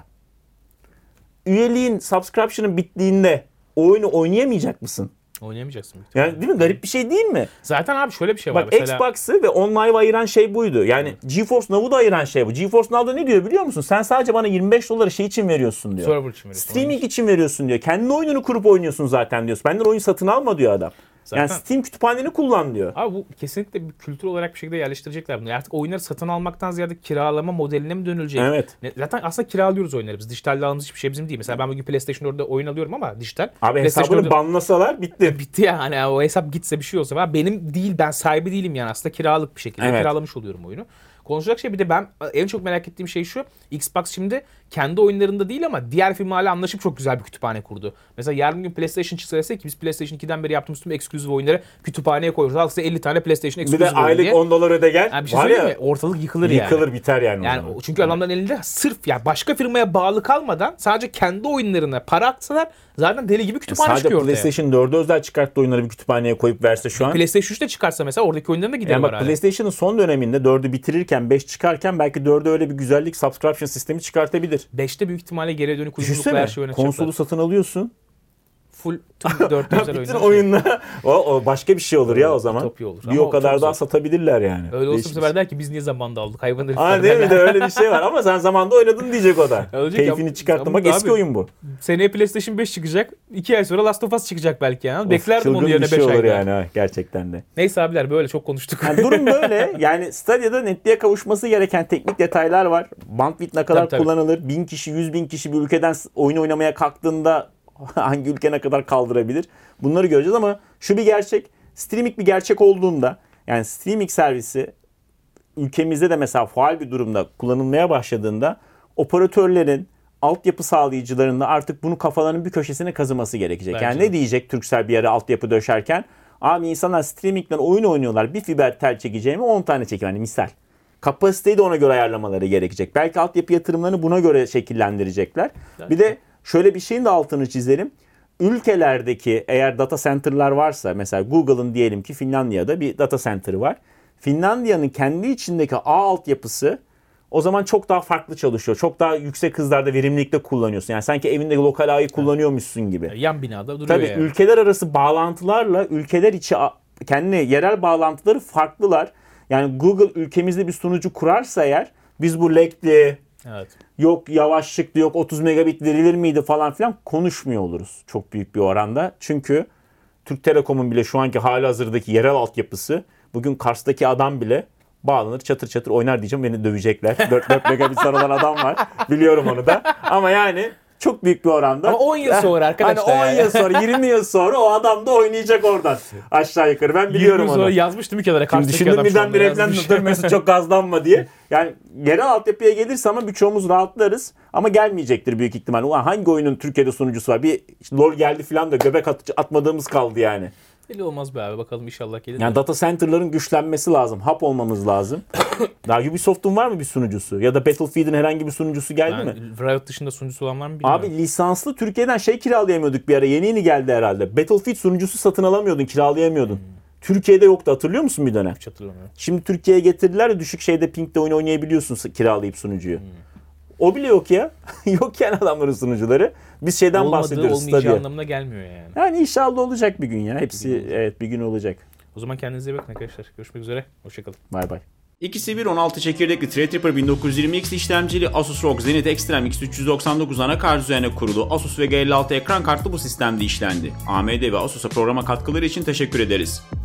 Üyeliğin, subscription'ın bittiğinde o oyunu oynayamayacak mısın? Oynayamayacaksın. Yani değil mi? Garip bir şey değil mi? Zaten abi şöyle bir şey var Bak mesela. Xbox'ı ve OnLive'ı ayıran şey buydu. Yani GeForce Now'u da ayıran şey bu. GeForce Now'da ne diyor biliyor musun? Sen sadece bana yirmi beş doları şey için veriyorsun diyor. Server için veriyorsun. Streaming için veriyorsun diyor. Kendi oyununu kurup oynuyorsun zaten diyor. Benden oyun satın alma diyor adam. Yani Zaten- Steam kütüphaneni kullan diyor. Abi bu kesinlikle bir kültür olarak bir şekilde yerleştirecekler bunu. Artık oyunları satın almaktan ziyade kiralama modeline mi dönülecek? Evet. Ne- Zaten aslında kiralıyoruz oyunları biz. Dijitalde aldığımız hiçbir şey bizim değil. Mesela ben bugün PlayStation dörtte oyun alıyorum ama dijital. Abi PlayStation hesabını dörtte banlasalar bitti. bitti ya. Hani o hesap gitse bir şey olsa. Var. Benim değil, ben sahibi değilim yani. Aslında kiralık bir şekilde Evet. kiralamış oluyorum oyunu. Konuşacak şey bir de ben en çok merak ettiğim şey şu. Xbox şimdi kendi oyunlarında değil ama diğer firmalarla anlaşıp çok güzel bir kütüphane kurdu. Mesela yarın gün PlayStation çıksa desek ki biz PlayStation ikiden beri yaptığımız tüm eksklusif oyunları kütüphaneye koyuyoruz. Al size elli tane PlayStation Bir de eksklusif oyunu aylık diye. on dolar öde gel. Yani bir şey Var söyleyeyim ya, mi? Ortalık yıkılır yani. yıkılır biter yani. Yani o zaman. o- çünkü adamların elinde sırf ya başka firmaya bağlı kalmadan sadece kendi oyunlarına para atsalar zaten deli gibi kütüphane Sadece çıkıyor ortaya. PlayStation dörde özel çıkarttığı oyunları bir kütüphaneye koyup verse şu an. PlayStation üçte çıkarsa mesela oradaki oyunların da gideri Yani var bak hala. PlayStation'ın son döneminde dördü bitirirken beş çıkarken belki dörde öyle bir güzellik subscription sistemi çıkartabilir. beşte büyük ihtimalle geriye dönük uyumlulukla Düşünsene her şeyi oynatacaklar. konsolu satın alıyorsun. Full tüm dört özel Bütün oyunlar. oyunla o, o başka bir şey olur ya o zaman. Ütopya olur. Bir Ama o o kadar çok daha zor. satabilirler yani. Öyle olsa Değişik bu bir sefer der ki biz niye zamanda aldık hayvan herifler. Aa, değil mi de öyle bir şey var ama sen zamanda oynadın diyecek o da. Ölecek Keyfini ya. çıkarttın. Ama Bak eski abi, oyun bu. Seneye PlayStation beş çıkacak. iki ay sonra Last of Us çıkacak belki yani. Of, Beklerdim onun çılgın yerine bir şey beş olur ayda. yani ha, gerçekten de. Neyse abiler böyle çok konuştuk. Yani durum böyle. Yani Stadia'da netliğe kavuşması gereken teknik detaylar var. Bandwidth ne kadar Tabii, tabii. kullanılır? Bin kişi, yüz bin kişi bir ülkeden oyun oynamaya kalktığında Hangi ülke ne kadar kaldırabilir? Bunları göreceğiz ama şu bir gerçek. Streaming bir gerçek olduğunda, yani streaming servisi ülkemizde de mesela faal bir durumda kullanılmaya başladığında operatörlerin, altyapı sağlayıcılarının da artık bunu kafalarının bir köşesine kazıması gerekecek. Bence yani de. ne diyecek Turkcell bir yere altyapı döşerken? Abi insanlar streamingden oyun oynuyorlar. Bir fiber tel çekeceğimi on tane çekeyim. Yani misal. Kapasiteyi de ona göre ayarlamaları gerekecek. Belki altyapı yatırımlarını buna göre şekillendirecekler. Evet. Bir de şöyle bir şeyin de altını çizelim. Ülkelerdeki eğer data center'lar varsa, mesela Google'ın diyelim ki Finlandiya'da bir data center'ı var. Finlandiya'nın kendi içindeki ağ altyapısı o zaman çok daha farklı çalışıyor. Çok daha yüksek hızlarda verimlilikte kullanıyorsun. Yani sanki evinde lokal ağı kullanıyormuşsun gibi. Yan binada duruyor Tabii yani. ülkeler arası bağlantılarla ülkeler içi kendi yerel bağlantıları farklılar. Yani Google ülkemizde bir sunucu kurarsa eğer biz bu lekli, Evet. yok yavaşlıklı, yok otuz megabit verilir miydi falan filan konuşmuyor oluruz çok büyük bir oranda. Çünkü Türk Telekom'un bile şu anki halihazırdaki yerel altyapısı bugün Kars'taki adam bile bağlanır çatır çatır oynar diyeceğim, beni dövecekler. dört dört megabit sarılan adam var. Biliyorum onu da. Ama yani çok büyük bir oranda. Ama on yıl sonra arkadaşlar. Hani on yani. yıl sonra, yirmi yıl sonra o adam da oynayacak oradan. Aşağı yukarı. Ben biliyorum yirmi yıl onu. sonra yazmıştım bir kenara. Şimdi Karşıdaki düşündüm adam şu birden anda bir yazmış. evlendim. Dur Mesut çok gazlanma diye. Yani yerel altyapıya gelirse ama birçoğumuz rahatlarız. Ama gelmeyecektir büyük ihtimal. Ulan hangi oyunun Türkiye'de sunucusu var? Bir işte LoL geldi falan da göbek at- atmadığımız kaldı yani. Belli olmaz be abi. Bakalım inşallah gelir. Yani data center'ların güçlenmesi lazım. Hub olmamız lazım. Daha Ubisoft'un var mı bir sunucusu? Ya da Battlefield'in herhangi bir sunucusu geldi mi? Ben Riot dışında sunucusu olan var mı bilmiyorum. Abi lisanslı Türkiye'den şey kiralayamıyorduk bir ara. Yeni yeni geldi herhalde. Battlefield sunucusu satın alamıyordun, kiralayamıyordun. Hmm. Türkiye'de yoktu, hatırlıyor musun bir dönem? Hiç hatırlamıyorum. Şimdi Türkiye'ye getirdiler de düşük şeyde pingde oyun oynayabiliyorsun kiralayıp sunucuyu. Hmm. O bile yok ya. Yok yani adamların sunucuları. Biz şeyden Olmadığı, bahsediyoruz. olmayacağı Stadia. anlamına gelmiyor yani. Yani inşallah olacak bir gün ya. Hepsi Bir gün evet bir gün olacak. O zaman kendinize iyi bakın arkadaşlar. Görüşmek üzere. Hoşçakalın. Bay bay. ikisi bir on altı çekirdekli Threadripper bin dokuz yüz yirmi X işlemcili Asus R O G Zenith Extreme X üç yüz doksan dokuz anakart üzerine kurulu Asus Vega elli altı ekran kartlı bu sistemde işlendi. A M D ve Asus'a programa katkıları için teşekkür ederiz.